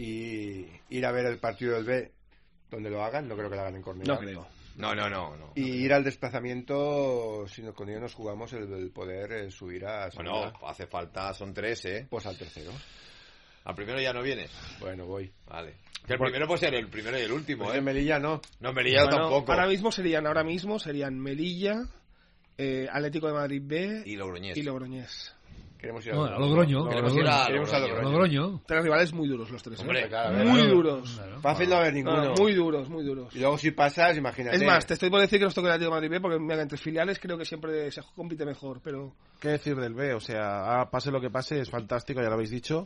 y ir a ver el partido del B donde lo hagan. No creo que lo hagan en Cornellá. No creo. No. Y ir al desplazamiento, si con ello nos jugamos el poder subir a segunda. Bueno, hace falta, son 3, ¿eh? Pues al tercero. ¿Al primero ya no vienes? Bueno, voy. Vale. Que el primero puede ser el primero y el último, pues ¿eh? En Melilla no. No, en Melilla tampoco. Ahora mismo serían Melilla, Atlético de Madrid B y Logroñés. Queremos ir a Logroño. Queremos ir a Logroño. Tres rivales muy duros los tres. Hombre, muy duros. Fácil no haber ninguno. Muy duros. Y luego si pasas, imagínate. Es más, te estoy por decir que nos toca el Atlético de Madrid B porque entre filiales creo que siempre se compite mejor, pero... ¿Qué decir del B? O sea, pase lo que pase, es fantástico, ya lo habéis dicho.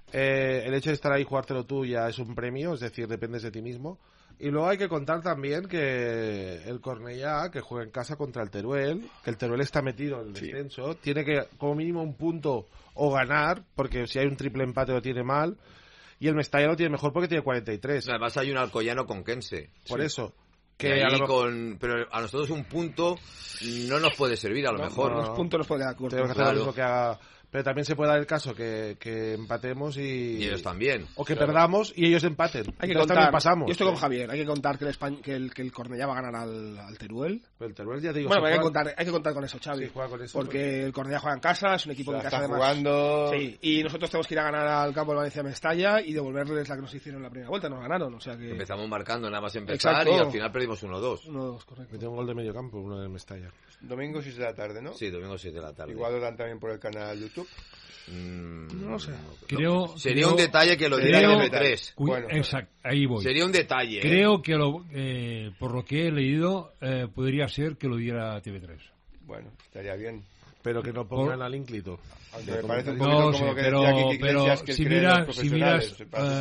El hecho de estar ahí y jugártelo tú ya es un premio, es decir, dependes de ti mismo. Y luego hay que contar también que el Cornellá, que juega en casa contra el Teruel, que el Teruel está metido en el descenso, tiene que como mínimo un punto o ganar, porque si hay un triple empate lo tiene mal, y el Mestalla lo tiene mejor porque tiene 43. Además hay un Alcoyano con Kense. Por eso. Que pero a nosotros un punto no nos puede servir, a lo mejor. Los puntos nos pueden dar corto. Tenemos que hacer lo mismo que haga... Pero también se puede dar el caso que empatemos y ellos también. O que perdamos y ellos empaten. Hay que contar. Pasamos. Yo estoy con Javier. Hay que contar que el Cornellá va a ganar al Teruel. Pero el Teruel ya te digo. Bueno, hay que contar con eso, Xavi. Sí, juega con eso, porque el Cornellá juega en casa, es un equipo que en casa está además. Jugando. Sí, y nosotros tenemos que ir a ganar al campo del Valencia Mestalla y devolverles la que nos hicieron en la primera vuelta. Nos ganaron, o sea que. Empezamos marcando nada más empezar. Exacto. Y al final perdimos 1-2. 1-2, correcto. Metió un gol de medio campo, uno del Mestalla. Domingo 6 de la tarde, ¿no? Sí, domingo 6 de la tarde. Igual lo dan también por el canal YouTube. No lo sé. Sería un detalle que lo diera TV3. Bueno, exacto, ahí voy. Sería un detalle. Creo que por lo que he leído podría ser que lo diera TV3. Bueno, estaría bien. Pero que no pongan al ínclito. Aunque me parece un poquito como que decía Kiki Iglesias, que si miras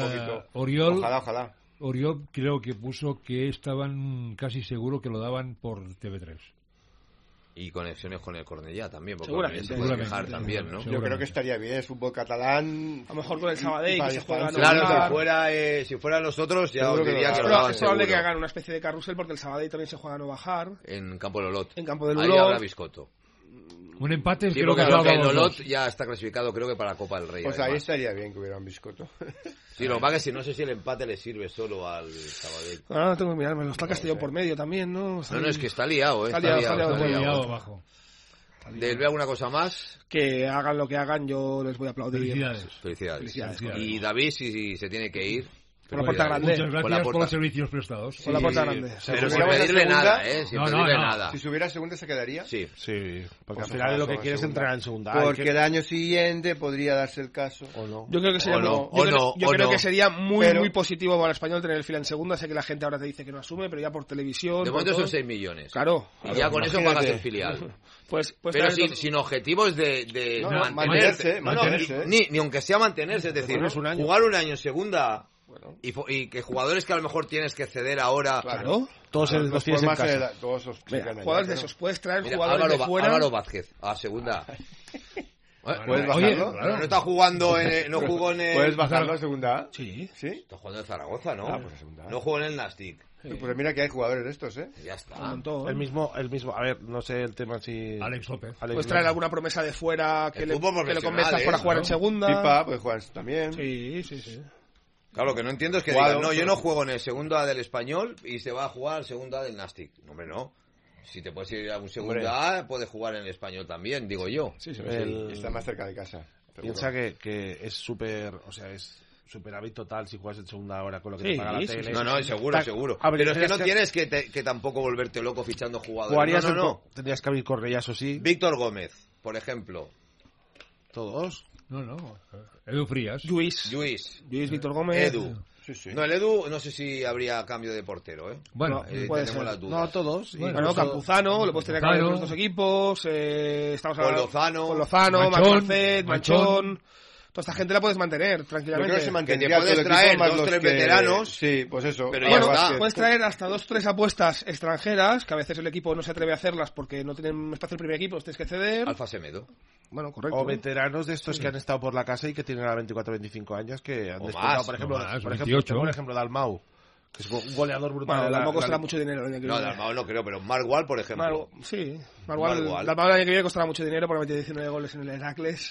Oriol, ojalá. Oriol creo que puso que estaban casi seguro que lo daban por TV3. Y conexiones con el Cornellá también, porque seguramente, se puede quejar también, ¿no? Yo creo que estaría bien, es fútbol catalán. A lo mejor con el Sabadell, que se juega. Claro, si fuera nosotros, ya os diría que lo daban. Es probable que hagan una especie de carrusel, porque el Sabadell también se juega a no bajar. En Campo del Olot. En Campo del Olot. Ahí habrá biscoto. Un empate, sí, creo que el Olot ya está clasificado, creo que para la Copa del Rey. Pues además. Ahí estaría bien que hubiera un biscoto. Sí, lo que pasa es que no sé si el empate le sirve solo al Sabadell. Ah, tengo que mirarme, está Castellón por medio también, ¿no? No, es que está liado, Está liado abajo. ¿Del B alguna cosa más? Que hagan lo que hagan, yo les voy a aplaudir. Felicidades. Y David, si se tiene que ir... Por la puerta grande. Muchas gracias por los servicios prestados. Por la puerta grande. Pero sin pedirle nada, sin pedirle nada. Si subiera a segunda, ¿se quedaría? Sí. Porque al final lo que quieres es entrenar en segunda. Porque el año siguiente podría darse el caso. O no. Yo creo que sería yo creo que sería muy positivo para el Español tener el filial en segunda. Sé que la gente ahora te dice que no asume, pero ya por televisión. De momento son 6 millones. Claro. Y ya con eso pagas el filial. Pero sin objetivos de mantenerse. Mantenerse. Ni aunque sea mantenerse, es decir, jugar un año en segunda. Y que jugadores que a lo mejor tienes que ceder ahora... Claro. Todos los tienes en casa. Jugadores de esos. Puedes traer jugadores de fuera... Álvaro Vázquez, a segunda. ¿Puedes bajarlo? Claro. No está jugando no jugó en el... ¿Puedes bajarlo a segunda A? Sí. Está jugando en Zaragoza, ¿no? Pues a segunda A. No jugó en el Nastic. Sí. Pues mira que hay jugadores de estos, ¿eh? Ya está. El mismo, a ver, no sé el tema si... Alex López. Puedes traer alguna promesa de fuera que lo convenzas para jugar en segunda. Pipa, puede jugar también. Sí. Claro, lo que no entiendo es que digan, yo no juego en el segundo A del Español y se va a jugar al segundo A del Nastic. No, hombre, no. Si te puedes ir a un segundo A, puedes jugar en el Español también, digo yo. Sí. Está más cerca de casa. Piensa que es súper, o sea, es superávit total si juegas en segunda hora con lo que te paga la tele. No, seguro. Pero es que no tienes que tampoco volverte loco fichando jugadores. No. Tendrías que abrir Correa, eso sí. Víctor Gómez, por ejemplo. ¿Todos? No. Edu Frías. Luis, Víctor Gómez. Edu. Sí. No, el Edu, no sé si habría cambio de portero, ¿eh? Bueno, tenemos las dudas. No, todos. Bueno, Campuzano, lo puedes tener que ver con los dos equipos. Estamos hablando con Lozano, Manchón. Toda esta gente la puedes mantener tranquilamente. Yo creo que te puedes traer 2-3 veteranos. Sí, pues eso. Pero bueno, puedes traer hasta 2-3 apuestas extranjeras, que a veces el equipo no se atreve a hacerlas porque no tienen espacio el primer equipo, los tienes que ceder. Alfa Semedo. Bueno, correcto. O veteranos de estos que han estado por la casa y que tienen a 24-25 años que han despuntado. Por ejemplo, Dalmau, que es un goleador brutal. Bueno, Dalmau costará mucho dinero. No, Dalmau no creo, pero Marwal, por ejemplo. Dalmau el año que viene costará mucho dinero porque ha metido 19 goles en el Heracles.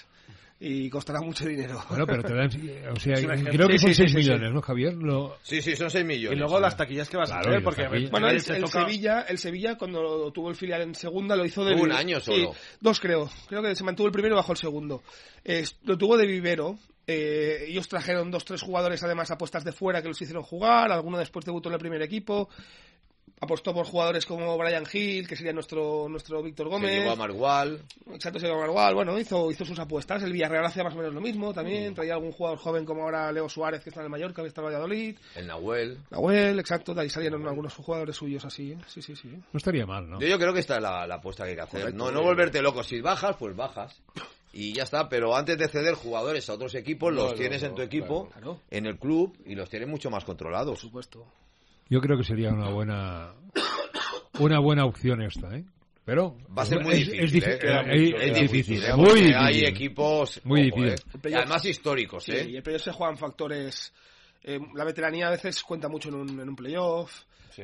Y costará mucho dinero. Bueno, pero te dan... O sea, creo que son 6 millones, ¿no, Javier? Sí, son 6 millones. Y luego las taquillas que vas a hacer, porque... Bueno, el Sevilla, cuando tuvo el filial en segunda, lo hizo de... un año solo. Sí, 2 creo. Creo que se mantuvo el primero y bajó el segundo. Lo tuvo de vivero. Ellos trajeron 2-3 jugadores, además, apuestas de fuera que los hicieron jugar. Alguno después debutó en el primer equipo. Apostó por jugadores como Brian Hill, que sería nuestro Víctor Gómez. Se llegó a Marwal. Exacto, se llegó a Marwal. Bueno, hizo sus apuestas. El Villarreal hacía más o menos lo mismo también. Traía algún jugador joven como ahora Leo Suárez, que está en el Mallorca, que está en Valladolid. El Nahuel, exacto. De ahí salieron algunos jugadores suyos así. Sí. No estaría mal, ¿no? Yo creo que esta es la apuesta que hay que hacer. Correcto, no volverte loco. Si bajas, pues bajas. Y ya está, pero antes de ceder jugadores a otros equipos, los tienes en tu equipo, en el club, y los tienes mucho más controlados. Por supuesto. Yo creo que sería una buena opción esta, ¿eh? Pero va a ser muy difícil. Es difícil. Muy difícil. Hay equipos muy difíciles. Y además históricos, sí, y el playoff se juegan factores. La veteranía a veces cuenta mucho en un playoff. Sí.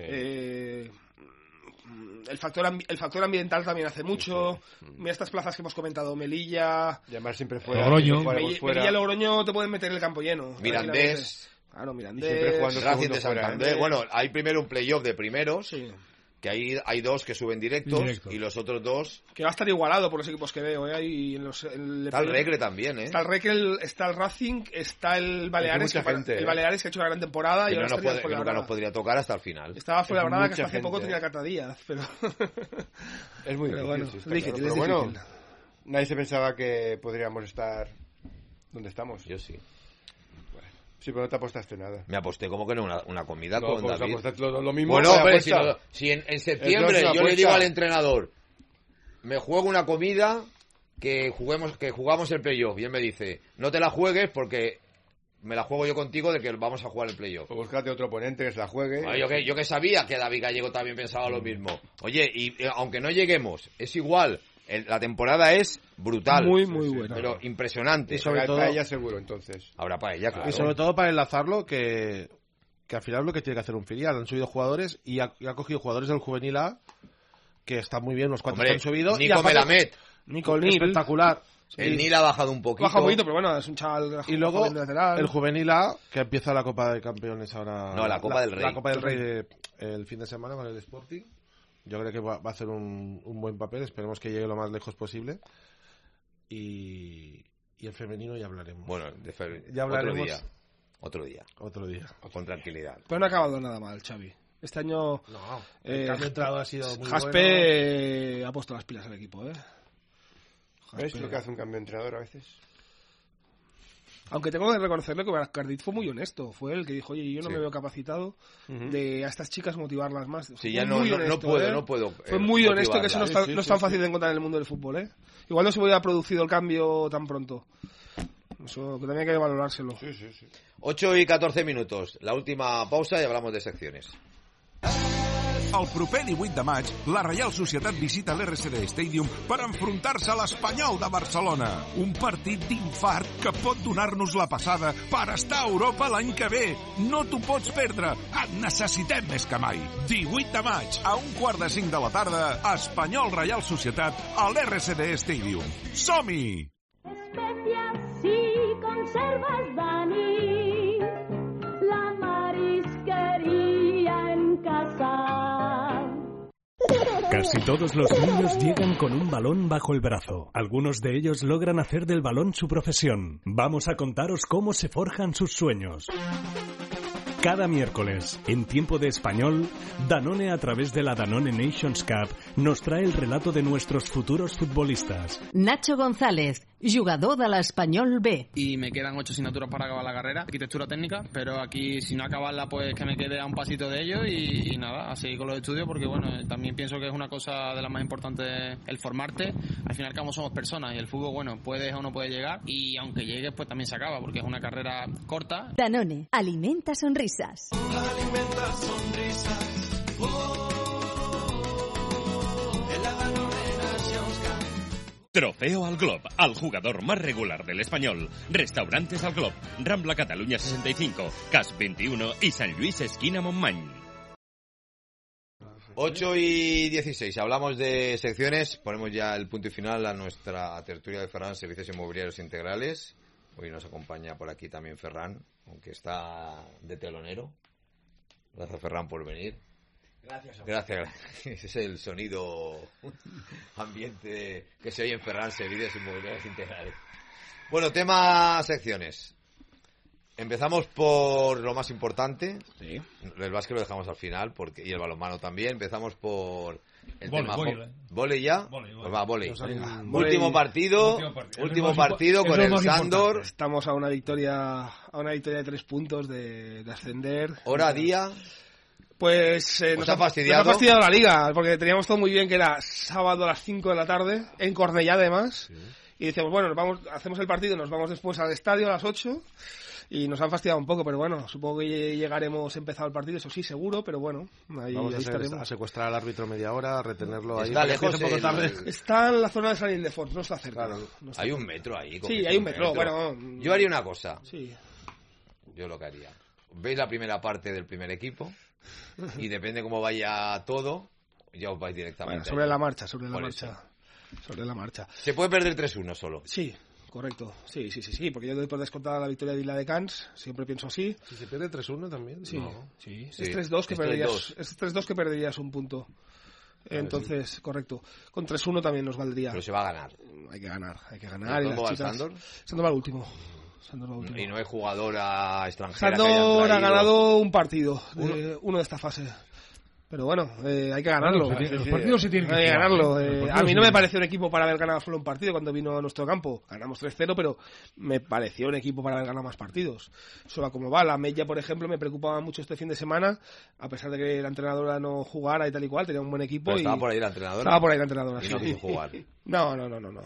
El factor ambiental también hace mucho. Mira estas plazas que hemos comentado, Melilla. Y además siempre fuera. Logroño. Melilla, Logroño te pueden meter el campo lleno. Mirandés. Claro, Mirandés. Racing de Santander. Bueno, hay primero un playoff de primeros. Sí. Que hay 2 que suben directos y los otros 2... Que va a estar igualado por los equipos que veo, ¿eh? Está el Recre también, ¿eh? Está el Recre, está el Racing, está el Baleares, el Baleares que ha hecho una gran temporada. Que nunca nos podría tocar hasta el final. Estaba fuera de Granada, que hasta hace poco tenía Cata Díaz, pero... Es muy difícil. Bueno, es difícil. Bueno, nadie se pensaba que podríamos estar donde estamos. Yo sí. Sí, pero no te apostaste nada. Me aposté como que no una comida con pues David. Lo mismo. Bueno, hombre, si en septiembre yo le digo al entrenador, me juego una comida que jugamos el playoff, y él me dice, no te la juegues porque me la juego yo contigo de que vamos a jugar el playoff. Pues búscate otro oponente que se la juegue. Bueno, yo que sabía que David Gallego también pensaba lo mismo. Oye, y aunque no lleguemos, es igual. La temporada es brutal. Muy buena. Pero impresionante. Y sobre todo paella seguro, entonces. Habrá paella, claro. Y sobre todo para enlazarlo, que al final es lo que tiene que hacer un filial. Han subido jugadores y ha cogido jugadores del Juvenil A que están muy bien, los cuantos que han subido. Nico Melamed. Nico Nil. Espectacular. El Nil ha bajado un poquito. Baja un poquito, pero bueno, es un chaval. Y luego el Juvenil A, que empieza la Copa de Campeones ahora. No, la Copa del Rey. La Copa del Rey el fin de semana con el Sporting. Yo creo que va a hacer un buen papel. Esperemos que llegue lo más lejos posible. Y el femenino ya hablaremos. Bueno, ya hablaremos. Otro día. Con tranquilidad. Pero no ha acabado nada mal, Xavi. Este año... No, el cambio de entrada ha sido muy Jaspe bueno. Ha puesto las pilas al equipo, ¿Ves lo que hace un cambio de entrenador a veces? Aunque tengo que reconocerle que Cardit fue muy honesto. Fue el que dijo, oye, yo no me veo capacitado de a estas chicas motivarlas más. Sí, ya no puedo. Fue muy honesto, que eso no es tan fácil de encontrar en el mundo del fútbol, ¿eh? Igual no se hubiera producido el cambio tan pronto. Eso que también hay que valorárselo. 8 y 14 minutos. La última pausa y hablamos de secciones. El proper 18 de maig, la Reial Societat visita l'RCD Stadium per enfrontar-se a l'Espanyol de Barcelona. Un partit d'infart que pot donar-nos la passada per estar a Europa l'any que ve. No t'ho pots perdre. Et necessitem més que mai. 18 de maig, a 4:45 de la tarda, Espanyol Reial Societat a l'RCD Stadium. Som-hi! Especias y conservas, Dani, la marisquería en casa. Casi todos los niños llegan con un balón bajo el brazo. Algunos de ellos logran hacer del balón su profesión. Vamos a contaros cómo se forjan sus sueños. Cada miércoles, en Tiempo de Español, Danone, a través de la Danone Nations Cup, nos trae el relato de nuestros futuros futbolistas. Nacho González, jugador de l'Espanyol B. Y me quedan 8 asignaturas para acabar la carrera, arquitectura técnica, pero aquí, si no acabarla, pues que me quede a un pasito de ello y nada, a seguir con los estudios, porque bueno, también pienso que es una cosa de las más importantes el formarte. Al final, como somos personas y el fútbol, bueno, puedes o no puedes llegar, y aunque llegues, pues también se acaba, porque es una carrera corta. Danone, alimenta sonrisas. Alimenta sonrisas. En la Danone Nations Cup. Trofeo al Glob, al jugador más regular del Español. Restaurantes al Glob, Rambla Cataluña 65, CAS 21 y San Luis esquina Montmany. 8 y 16, hablamos de secciones, ponemos ya el punto y final a nuestra tertulia de Ferran, Servicios Inmobiliarios Integrales. Hoy nos acompaña por aquí también Ferran, aunque está de telonero. Gracias, Ferran, por venir. Gracias. Ese es el sonido ambiente que se oye en Ferran, Servicios Inmobiliarios Integrales. Bueno, tema secciones. Empezamos por lo más importante. Sí. El básquet lo dejamos al final y el balonmano también. Empezamos por el tema vóley ya. Pues va, vóley. Último partido con el Sándor. Estamos a una victoria de 3 puntos de ascender. Hora, día. Pues nos ha fastidiado la liga, porque teníamos todo muy bien, que era sábado a las 5 de la tarde, en Cornellá además. Sí. Y decíamos, bueno, hacemos el partido, nos vamos después al estadio a las 8. Y nos han fastidiado un poco, pero bueno, supongo que llegaremos empezado el partido, eso sí, seguro, pero bueno, ahí estaremos. A secuestrar al árbitro media hora, retenerlo ahí. Está lejos, poco tarde. Está en la zona de San Ildefonso, no está cerca. Claro, no está hay cerca. Un metro ahí. Sí, hay un metro, bueno. Yo haría una cosa. Sí. Yo lo que haría. Veis la primera parte del primer equipo y depende cómo vaya todo, ya os vais directamente. Bueno, sobre la marcha. Sobre la marcha. Se puede perder 3-1 solo. Sí. Correcto, sí, porque yo doy por descontada la victoria de la de Cans, siempre pienso así. ¿Si se pierde 3-1 también? Sí, no. Sí. Es 3-2 que perderías, es 3-2 que perderías un punto. Entonces, sí. Correcto. Con 3-1 también nos valdría. Pero se va a ganar. Hay que ganar. ¿Cómo va el Sándor? Sándor va al último. Y no hay jugadora extranjera. Sándor ha ganado un partido, uno de esta fase. Pero bueno, hay que ganarlo. Los partidos se tienen que ganarlo. A mí no me pareció un equipo para haber ganado solo un partido cuando vino a nuestro campo. Ganamos 3-0, pero me pareció un equipo para haber ganado más partidos. Eso va como va. La Mella, por ejemplo, me preocupaba mucho este fin de semana, a pesar de que la entrenadora no jugara y tal y cual, tenía un buen equipo. Pero estaba por ahí la entrenadora. Estaba por ahí la entrenadora, y no quiso jugar. No.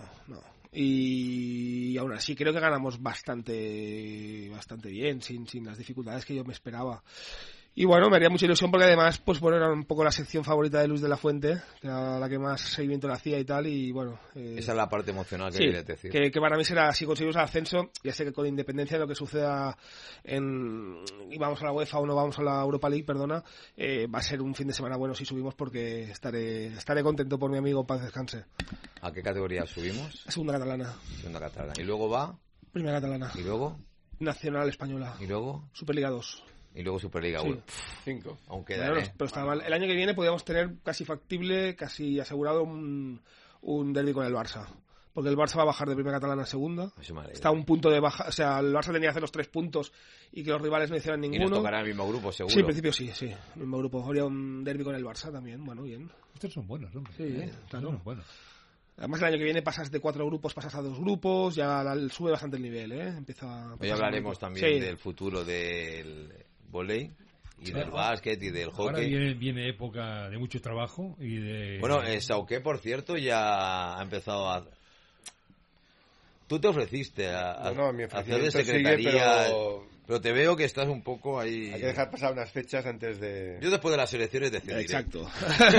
Y aún así creo que ganamos bastante bien, sin las dificultades que yo me esperaba. Y bueno, me haría mucha ilusión porque además, pues bueno, era un poco la sección favorita de Luis de la Fuente, que era la que más seguimiento le hacía y tal, y bueno... Esa es la parte emocional que quería decir. Que para mí será, si conseguimos el ascenso, ya sé que con independencia de lo que suceda y vamos a la UEFA o no vamos a la Europa League, va a ser un fin de semana bueno si subimos, porque estaré contento por mi amigo Paz Descanse. ¿A qué categoría subimos? Segunda catalana. ¿Y luego va? Primera catalana. ¿Y luego? Nacional española. ¿Y luego? Superliga 2. Y luego Superliga 1. 5. Aunque pero está mal. El año que viene podríamos tener casi factible, casi asegurado un derbi con el Barça. Porque el Barça va a bajar de primera catalana a segunda. Está a un punto de baja. O sea, el Barça tenía que hacer los 3 puntos y que los rivales no hicieran ninguno. Y nos tocará el mismo grupo, seguro. Sí, en principio sí. Mismo grupo. Habría un derbi con el Barça también. Bueno, bien. Estos son buenos, hombre. Sí, claro. Son buenos. Además, el año que viene pasas de 4 grupos, pasas a 2 grupos. Ya sube bastante el nivel, Hoy hablaremos también del futuro del volei y del básquet y del hockey. Ahora viene época de mucho trabajo y de... Bueno, Sauqué, por cierto, ya ha empezado a... Tú te ofreciste a mi hacer de ofrecimiento secretaría, sigue, pero te veo que estás un poco ahí... Hay que dejar pasar unas fechas antes de... Yo después de las elecciones decidiré. Exacto.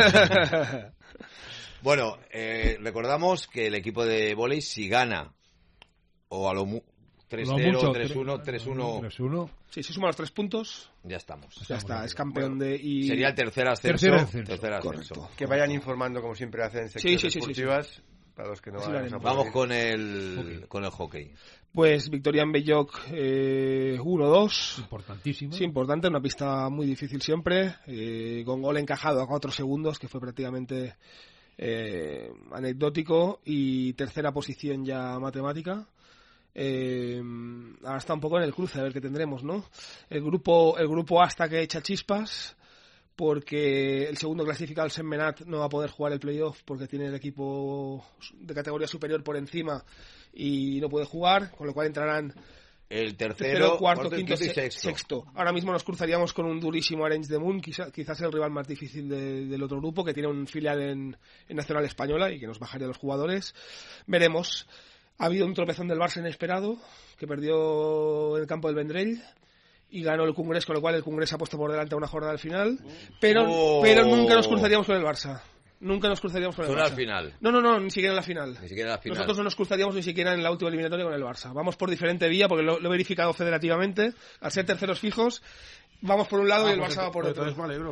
Bueno, recordamos que el equipo de vóley, si gana, o a lo 3-0, 3-1, 3-1... Sí, si suma los 3 puntos... Ya estamos. Ya está, es campeón de... Y... Sería el tercer ascenso. Tercer ascenso. Correcto. Que vayan informando, como siempre hacen en secciones deportivas... Sí. Para los que no vamos con el hockey. Pues victoria en Belloc 1-2. Importantísimo. Sí, importante, una pista muy difícil siempre. Con gol encajado a 4 segundos, que fue prácticamente anecdótico. Y tercera posición ya matemática. Ahora está un poco en el cruce, a ver qué tendremos, ¿no? El grupo A hasta que echa chispas, porque el segundo clasificado, el Sentmenat, no va a poder jugar el playoff porque tiene el equipo de categoría superior por encima y no puede jugar, con lo cual entrarán el tercero, cuarto, quinto y sexto. Ahora mismo nos cruzaríamos con un durísimo Arenys de Munt, quizás el rival más difícil del otro grupo, que tiene un filial en Nacional Española y que nos bajaría los jugadores. Veremos. Ha habido un tropezón del Barça inesperado, que perdió en el campo del Vendrell y ganó el Congrés, con lo cual el Congrés ha puesto por delante a una jornada al final, pero nunca nos cruzaríamos con el Barça. Nunca nos cruzaríamos con el Barça. Al final. No, ni siquiera en la final. Ni siquiera en la final. Nosotros no nos cruzaríamos ni siquiera en la última eliminatoria con el Barça. Vamos por diferente vía, porque lo he verificado federativamente. Al ser terceros fijos, vamos por un lado y el Barça va por otro. Entonces me alegro.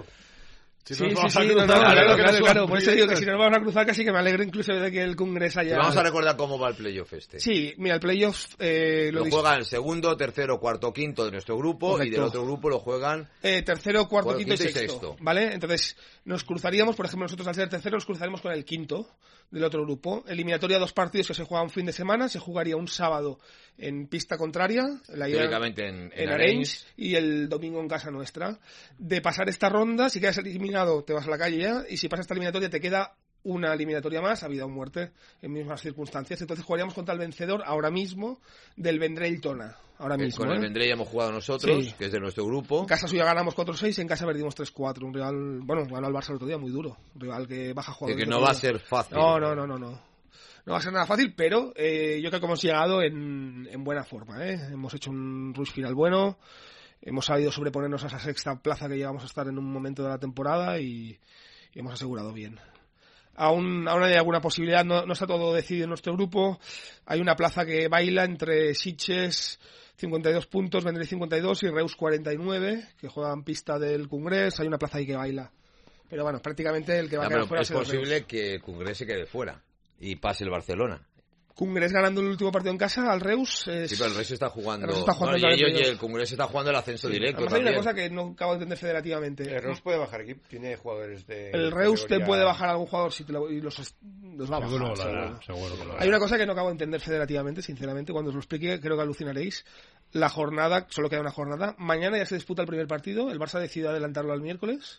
Claro, por eso digo que si nos vamos a cruzar casi que me alegro incluso de que el Congrés haya... Vamos a recordar cómo va el playoff este. Sí, mira, el playoff... lo juegan el segundo, tercero, cuarto, quinto de nuestro grupo. Correcto. Y del otro grupo lo juegan... tercero, cuarto, quinto y sexto. ¿Vale? Entonces nos cruzaríamos, por ejemplo, nosotros al ser tercero nos cruzaremos con el quinto del otro grupo. Eliminatoria 2 partidos que se juega un fin de semana, se jugaría un sábado en pista contraria, teóricamente en Arenys, y el domingo en casa nuestra. De pasar esta ronda, si quedas eliminado te vas a la calle ya, y si pasas esta eliminatoria te queda una eliminatoria más, a vida o muerte, en mismas circunstancias. Entonces jugaríamos contra el vencedor ahora mismo del Vendrell Tona. Ahora mismo. Con el Vendrell hemos jugado nosotros, que es de nuestro grupo. En casa suya ganamos 4-6, en casa perdimos 3-4. Un rival, ganó al Barça el otro día muy duro. Un rival que baja jugadores. Que no va a ser fácil. No. No va a ser nada fácil, pero yo creo que hemos llegado en buena forma. Hemos hecho un rush final bueno. Hemos sabido sobreponernos a esa sexta plaza que llegamos a estar en un momento de la temporada y hemos asegurado bien. Aún hay alguna posibilidad, no está todo decidido en nuestro grupo. Hay una plaza que baila entre Sitges 52 puntos, Vendrell 52 y Reus 49, que juegan pista del Congrés. Hay una plaza ahí que baila. Pero bueno, prácticamente el que va a quedar fuera es posible que el Congrés se quede fuera y pase el Barcelona. Congrés ganando el último partido en casa al Reus. Sí, pero el Reus está jugando. Y el Congrés está jugando el ascenso directo. Además, hay una cosa que no acabo de entender federativamente. El Reus puede bajar aquí, tiene jugadores de. El Reus te puede bajar algún jugador si y los va a bajar. Seguro. Hay una cosa que no acabo de entender federativamente, sinceramente. Cuando os lo explique, creo que alucinaréis. La jornada, solo queda una jornada. Mañana ya se disputa el primer partido. El Barça decidió adelantarlo al miércoles.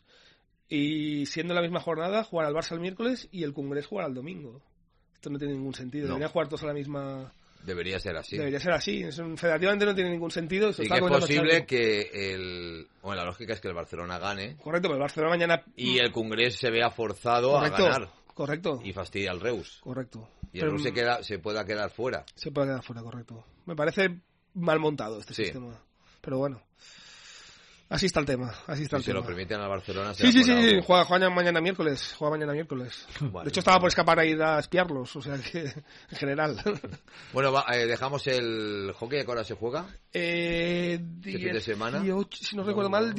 Y siendo la misma jornada, jugar al Barça el miércoles y el Congrés jugar al domingo. Esto no tiene ningún sentido. Deberían jugar todos a la misma... Debería ser así. Federativamente no tiene ningún sentido. Y que es posible que la lógica es que el Barcelona gane. Correcto, pero el Barcelona mañana... Y el Congrés se vea forzado a ganar. Correcto. Y fastidia al Reus. Correcto. Y el Reus se pueda quedar fuera. Se puede quedar fuera, correcto. Me parece mal montado este sistema. Pero bueno. Así está el tema. Si se lo permiten al Barcelona. Sí. Juega mañana miércoles. Bueno, de hecho, estaba por escapar a ir a espiarlos. O sea que, en general. Bueno, dejamos el hockey. ¿A qué hora se juega? ¿Qué fin de semana? Si no recuerdo mal,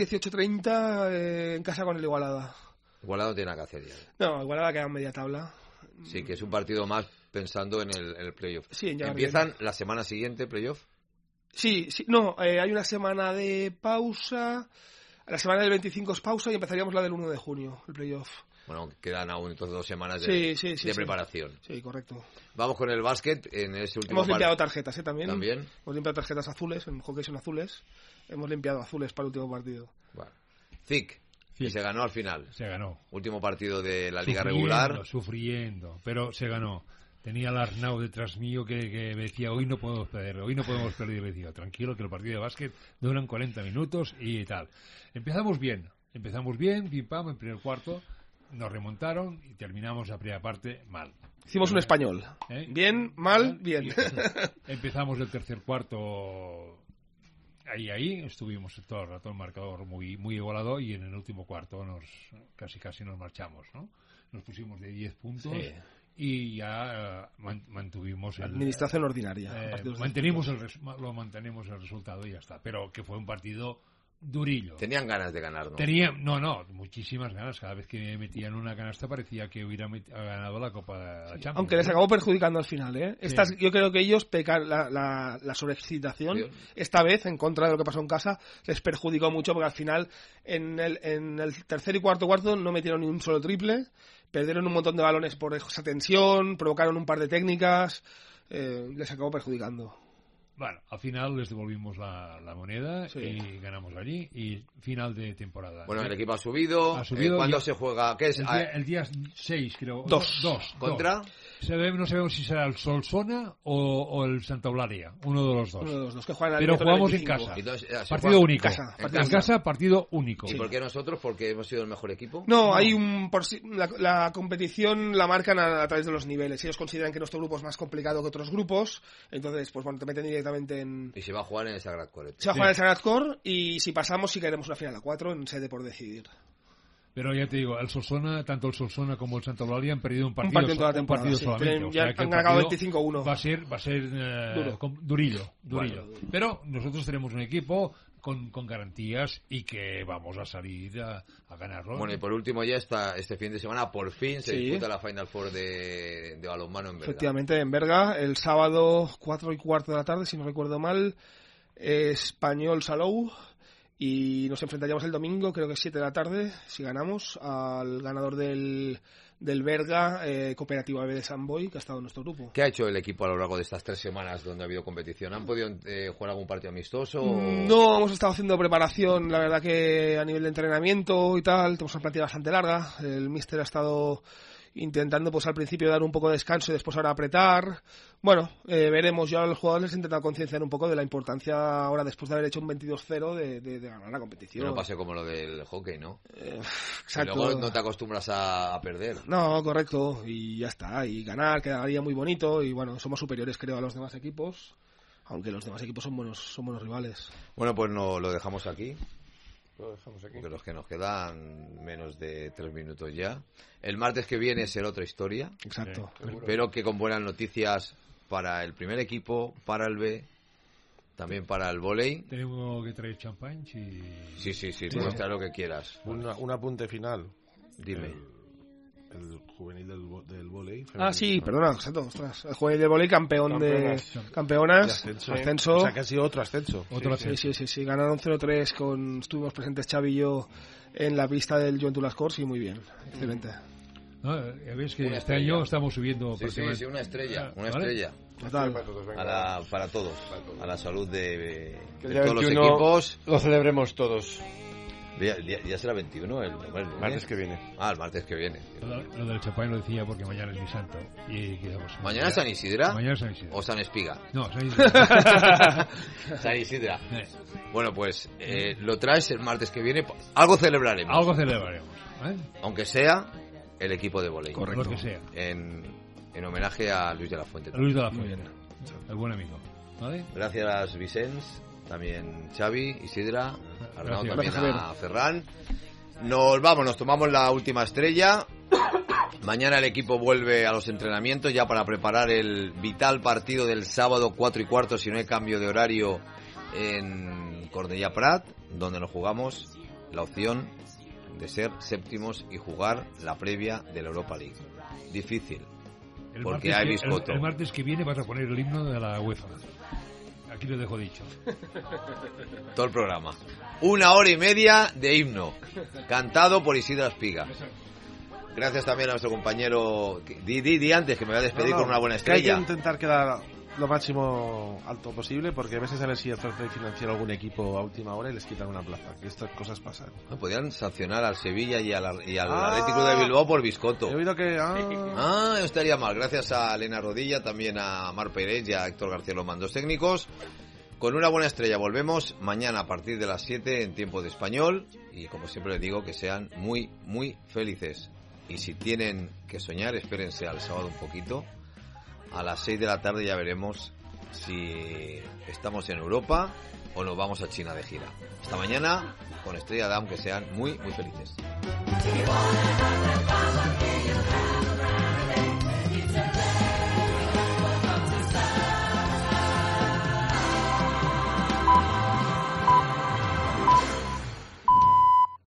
18:30 en casa con el Igualada. Igualada no tiene nada que hacer ya. No, Igualada queda en media tabla. Sí, que es un partido más pensando en el playoff. Sí, ¿Empiezan la semana siguiente playoff? Sí, hay una semana de pausa. La semana del 25 es pausa y empezaríamos la del 1 de junio, el playoff. Bueno, quedan aún entonces 2 semanas de preparación. Sí, correcto. Vamos con el básquet en ese último. Hemos limpiado tarjetas, también. También. Hemos limpiado tarjetas azules, en hockey son azules. Hemos limpiado azules para el último partido. Bueno. CIC, que se ganó al final. Se ganó. Último partido de la liga regular. Sufriendo, pero se ganó. Tenía al Arnau detrás mío que me decía, hoy no podemos perder. Y le decía, tranquilo, que el partido de básquet duran 40 minutos y tal. Empezamos bien, pim pam, en primer cuarto, nos remontaron y terminamos la primera parte mal. Hicimos un español. Bien, mal, bien. Empezamos el tercer cuarto ahí, estuvimos todo el rato el marcador muy igualado y en el último cuarto casi nos marchamos, ¿no? Nos pusimos de 10 puntos y ya mantuvimos administración ordinaria. Mantenimos el resultado y ya está. Pero que fue un partido durillo. Tenían ganas de ganar, ¿no? Muchísimas ganas. Cada vez que metían una canasta parecía que hubiera ganado la Copa de la Champions. Aunque les acabó perjudicando al final, ¿eh? Yo creo que ellos pecan la sobreexcitación. Esta vez, en contra de lo que pasó en casa, les perjudicó mucho porque al final, en el tercer y cuarto no metieron ni un solo triple. Perdieron un montón de balones por esa tensión, provocaron un par de técnicas, les acabó perjudicando. Bueno, al final les devolvimos la moneda y ganamos allí y final de temporada. Bueno, el equipo ha subido. ¿Cuándo se juega? ¿Qué es? El día 6, creo. 2. ¿Contra? No sabemos si será el Solsona o el Santa Eulalia. Uno de los dos. Uno de los dos que juegan. Pero jugamos en casa. Entonces, partido único. En casa, partido único. ¿Y por qué nosotros? ¿Porque hemos sido el mejor equipo? No, hay la competición la marcan a través de los niveles. Ellos consideran que nuestro grupo es más complicado que otros grupos. Entonces, pues bueno, te meten directamente en... Y se va a jugar en el Sagrat Core. Se va a jugar en el Sagrat Core y si pasamos sí que haremos una final a 4 en sede por decidir. Pero ya te digo, tanto el Solsona como el Santa Eulalia han perdido un partido en toda la temporada, solamente. Ya han ganado 25-1. Va a ser durillo. Bueno. Pero nosotros tenemos un equipo con garantías y que vamos a salir a ganarlo. Bueno, y por último ya este fin de semana por fin se disputa la Final Four de balonmano en Berga. Efectivamente, en Berga, el sábado 4:15 de la tarde, si no recuerdo mal, Español Salou. Y nos enfrentaríamos el domingo, creo que 7 de la tarde, si ganamos, al ganador del Berga, Cooperativa B de San Boi, que ha estado en nuestro grupo. ¿Qué ha hecho el equipo a lo largo de estas 3 semanas donde ha habido competición? ¿Han podido jugar algún partido amistoso? No, hemos estado haciendo preparación, la verdad que a nivel de entrenamiento y tal, tenemos una plantilla bastante larga. El míster ha estado intentando pues al principio dar un poco de descanso y después ahora apretar. Bueno, veremos. Yo a los jugadores les he intentado concienciar un poco de la importancia ahora, después de haber hecho un 22-0, de ganar la competición. No pase como lo del hockey, ¿no? Exacto. Y luego no te acostumbras a perder. No, correcto. Y ya está. Y ganar quedaría muy bonito. Y bueno, somos superiores, creo, a los demás equipos. Aunque los demás equipos son buenos rivales. Bueno, pues lo dejamos aquí. Porque los que nos quedan menos de 3 minutos ya. El martes que viene será otra historia. Exacto. Pero que con buenas noticias para el primer equipo, para el B, también para el vóley. Tenemos que traer champán. Sí, puedes traer lo que quieras. Un apunte final. Dime. El juvenil del vóley. Sí, perdona, exacto. Ostras. El juvenil del vóley, campeonas de ascenso. O sea, que ha sido otro ascenso. Sí. Ganaron 0-3 estuvimos presentes Xavi y yo en la pista del Joan Tulas Courts y muy bien. Excelente. Ya ves que este año estamos subiendo. Sí, una estrella. Una ¿vale? estrella. Total. Para todos. A la salud de todos los equipos. Lo celebremos todos. Ya será 21 el martes que viene. El martes que viene. Lo del champán lo decía porque mañana es mi santo. ¿Mañana es San Isidra? Mañana es San Isidra. ¿O San Espiga? No, San Isidra. San Isidra. Bueno, pues lo traes el martes que viene. Algo celebraremos. Aunque sea el equipo de vóley. Correcto. Lo que sea. En homenaje a Luis de la Fuente. Luis de la Fuente. El buen amigo. ¿Vale? Gracias, Vicens. También Xavi, Isidra, Arnau, también a Ferran. Nos tomamos la última estrella. Mañana el equipo vuelve a los entrenamientos ya para preparar el vital partido del sábado 4:15, si no hay cambio de horario, en Cornellà Prat, donde nos jugamos la opción de ser séptimos y jugar la previa de la Europa League. Difícil, porque hay biscoto. El martes que viene vas a poner el himno de la UEFA. Aquí lo dejo dicho. Todo el programa. 1 hora y media de himno, cantado por Isidra Espiga. Gracias también a nuestro compañero. Di antes que me voy a despedir con una buena estrella. Hay que intentar quedar lo máximo alto posible, porque a veces a ver si el fair play financiero algún equipo a última hora y les quitan una plaza, que estas cosas pasan. No, podrían sancionar al Sevilla y al Atlético de Bilbao por biscoto. He oído que... no estaría mal. Gracias a Elena Rodilla, también a Mar Pérez y a Héctor García, los mandos técnicos. Con una buena estrella volvemos mañana a partir de las 7 en tiempo de español, y como siempre les digo, que sean muy, muy felices. Y si tienen que soñar, espérense al sábado un poquito. A las 6 de la tarde ya veremos si estamos en Europa o nos vamos a China de gira. Hasta mañana con Estrella Damm, que sean muy, muy felices.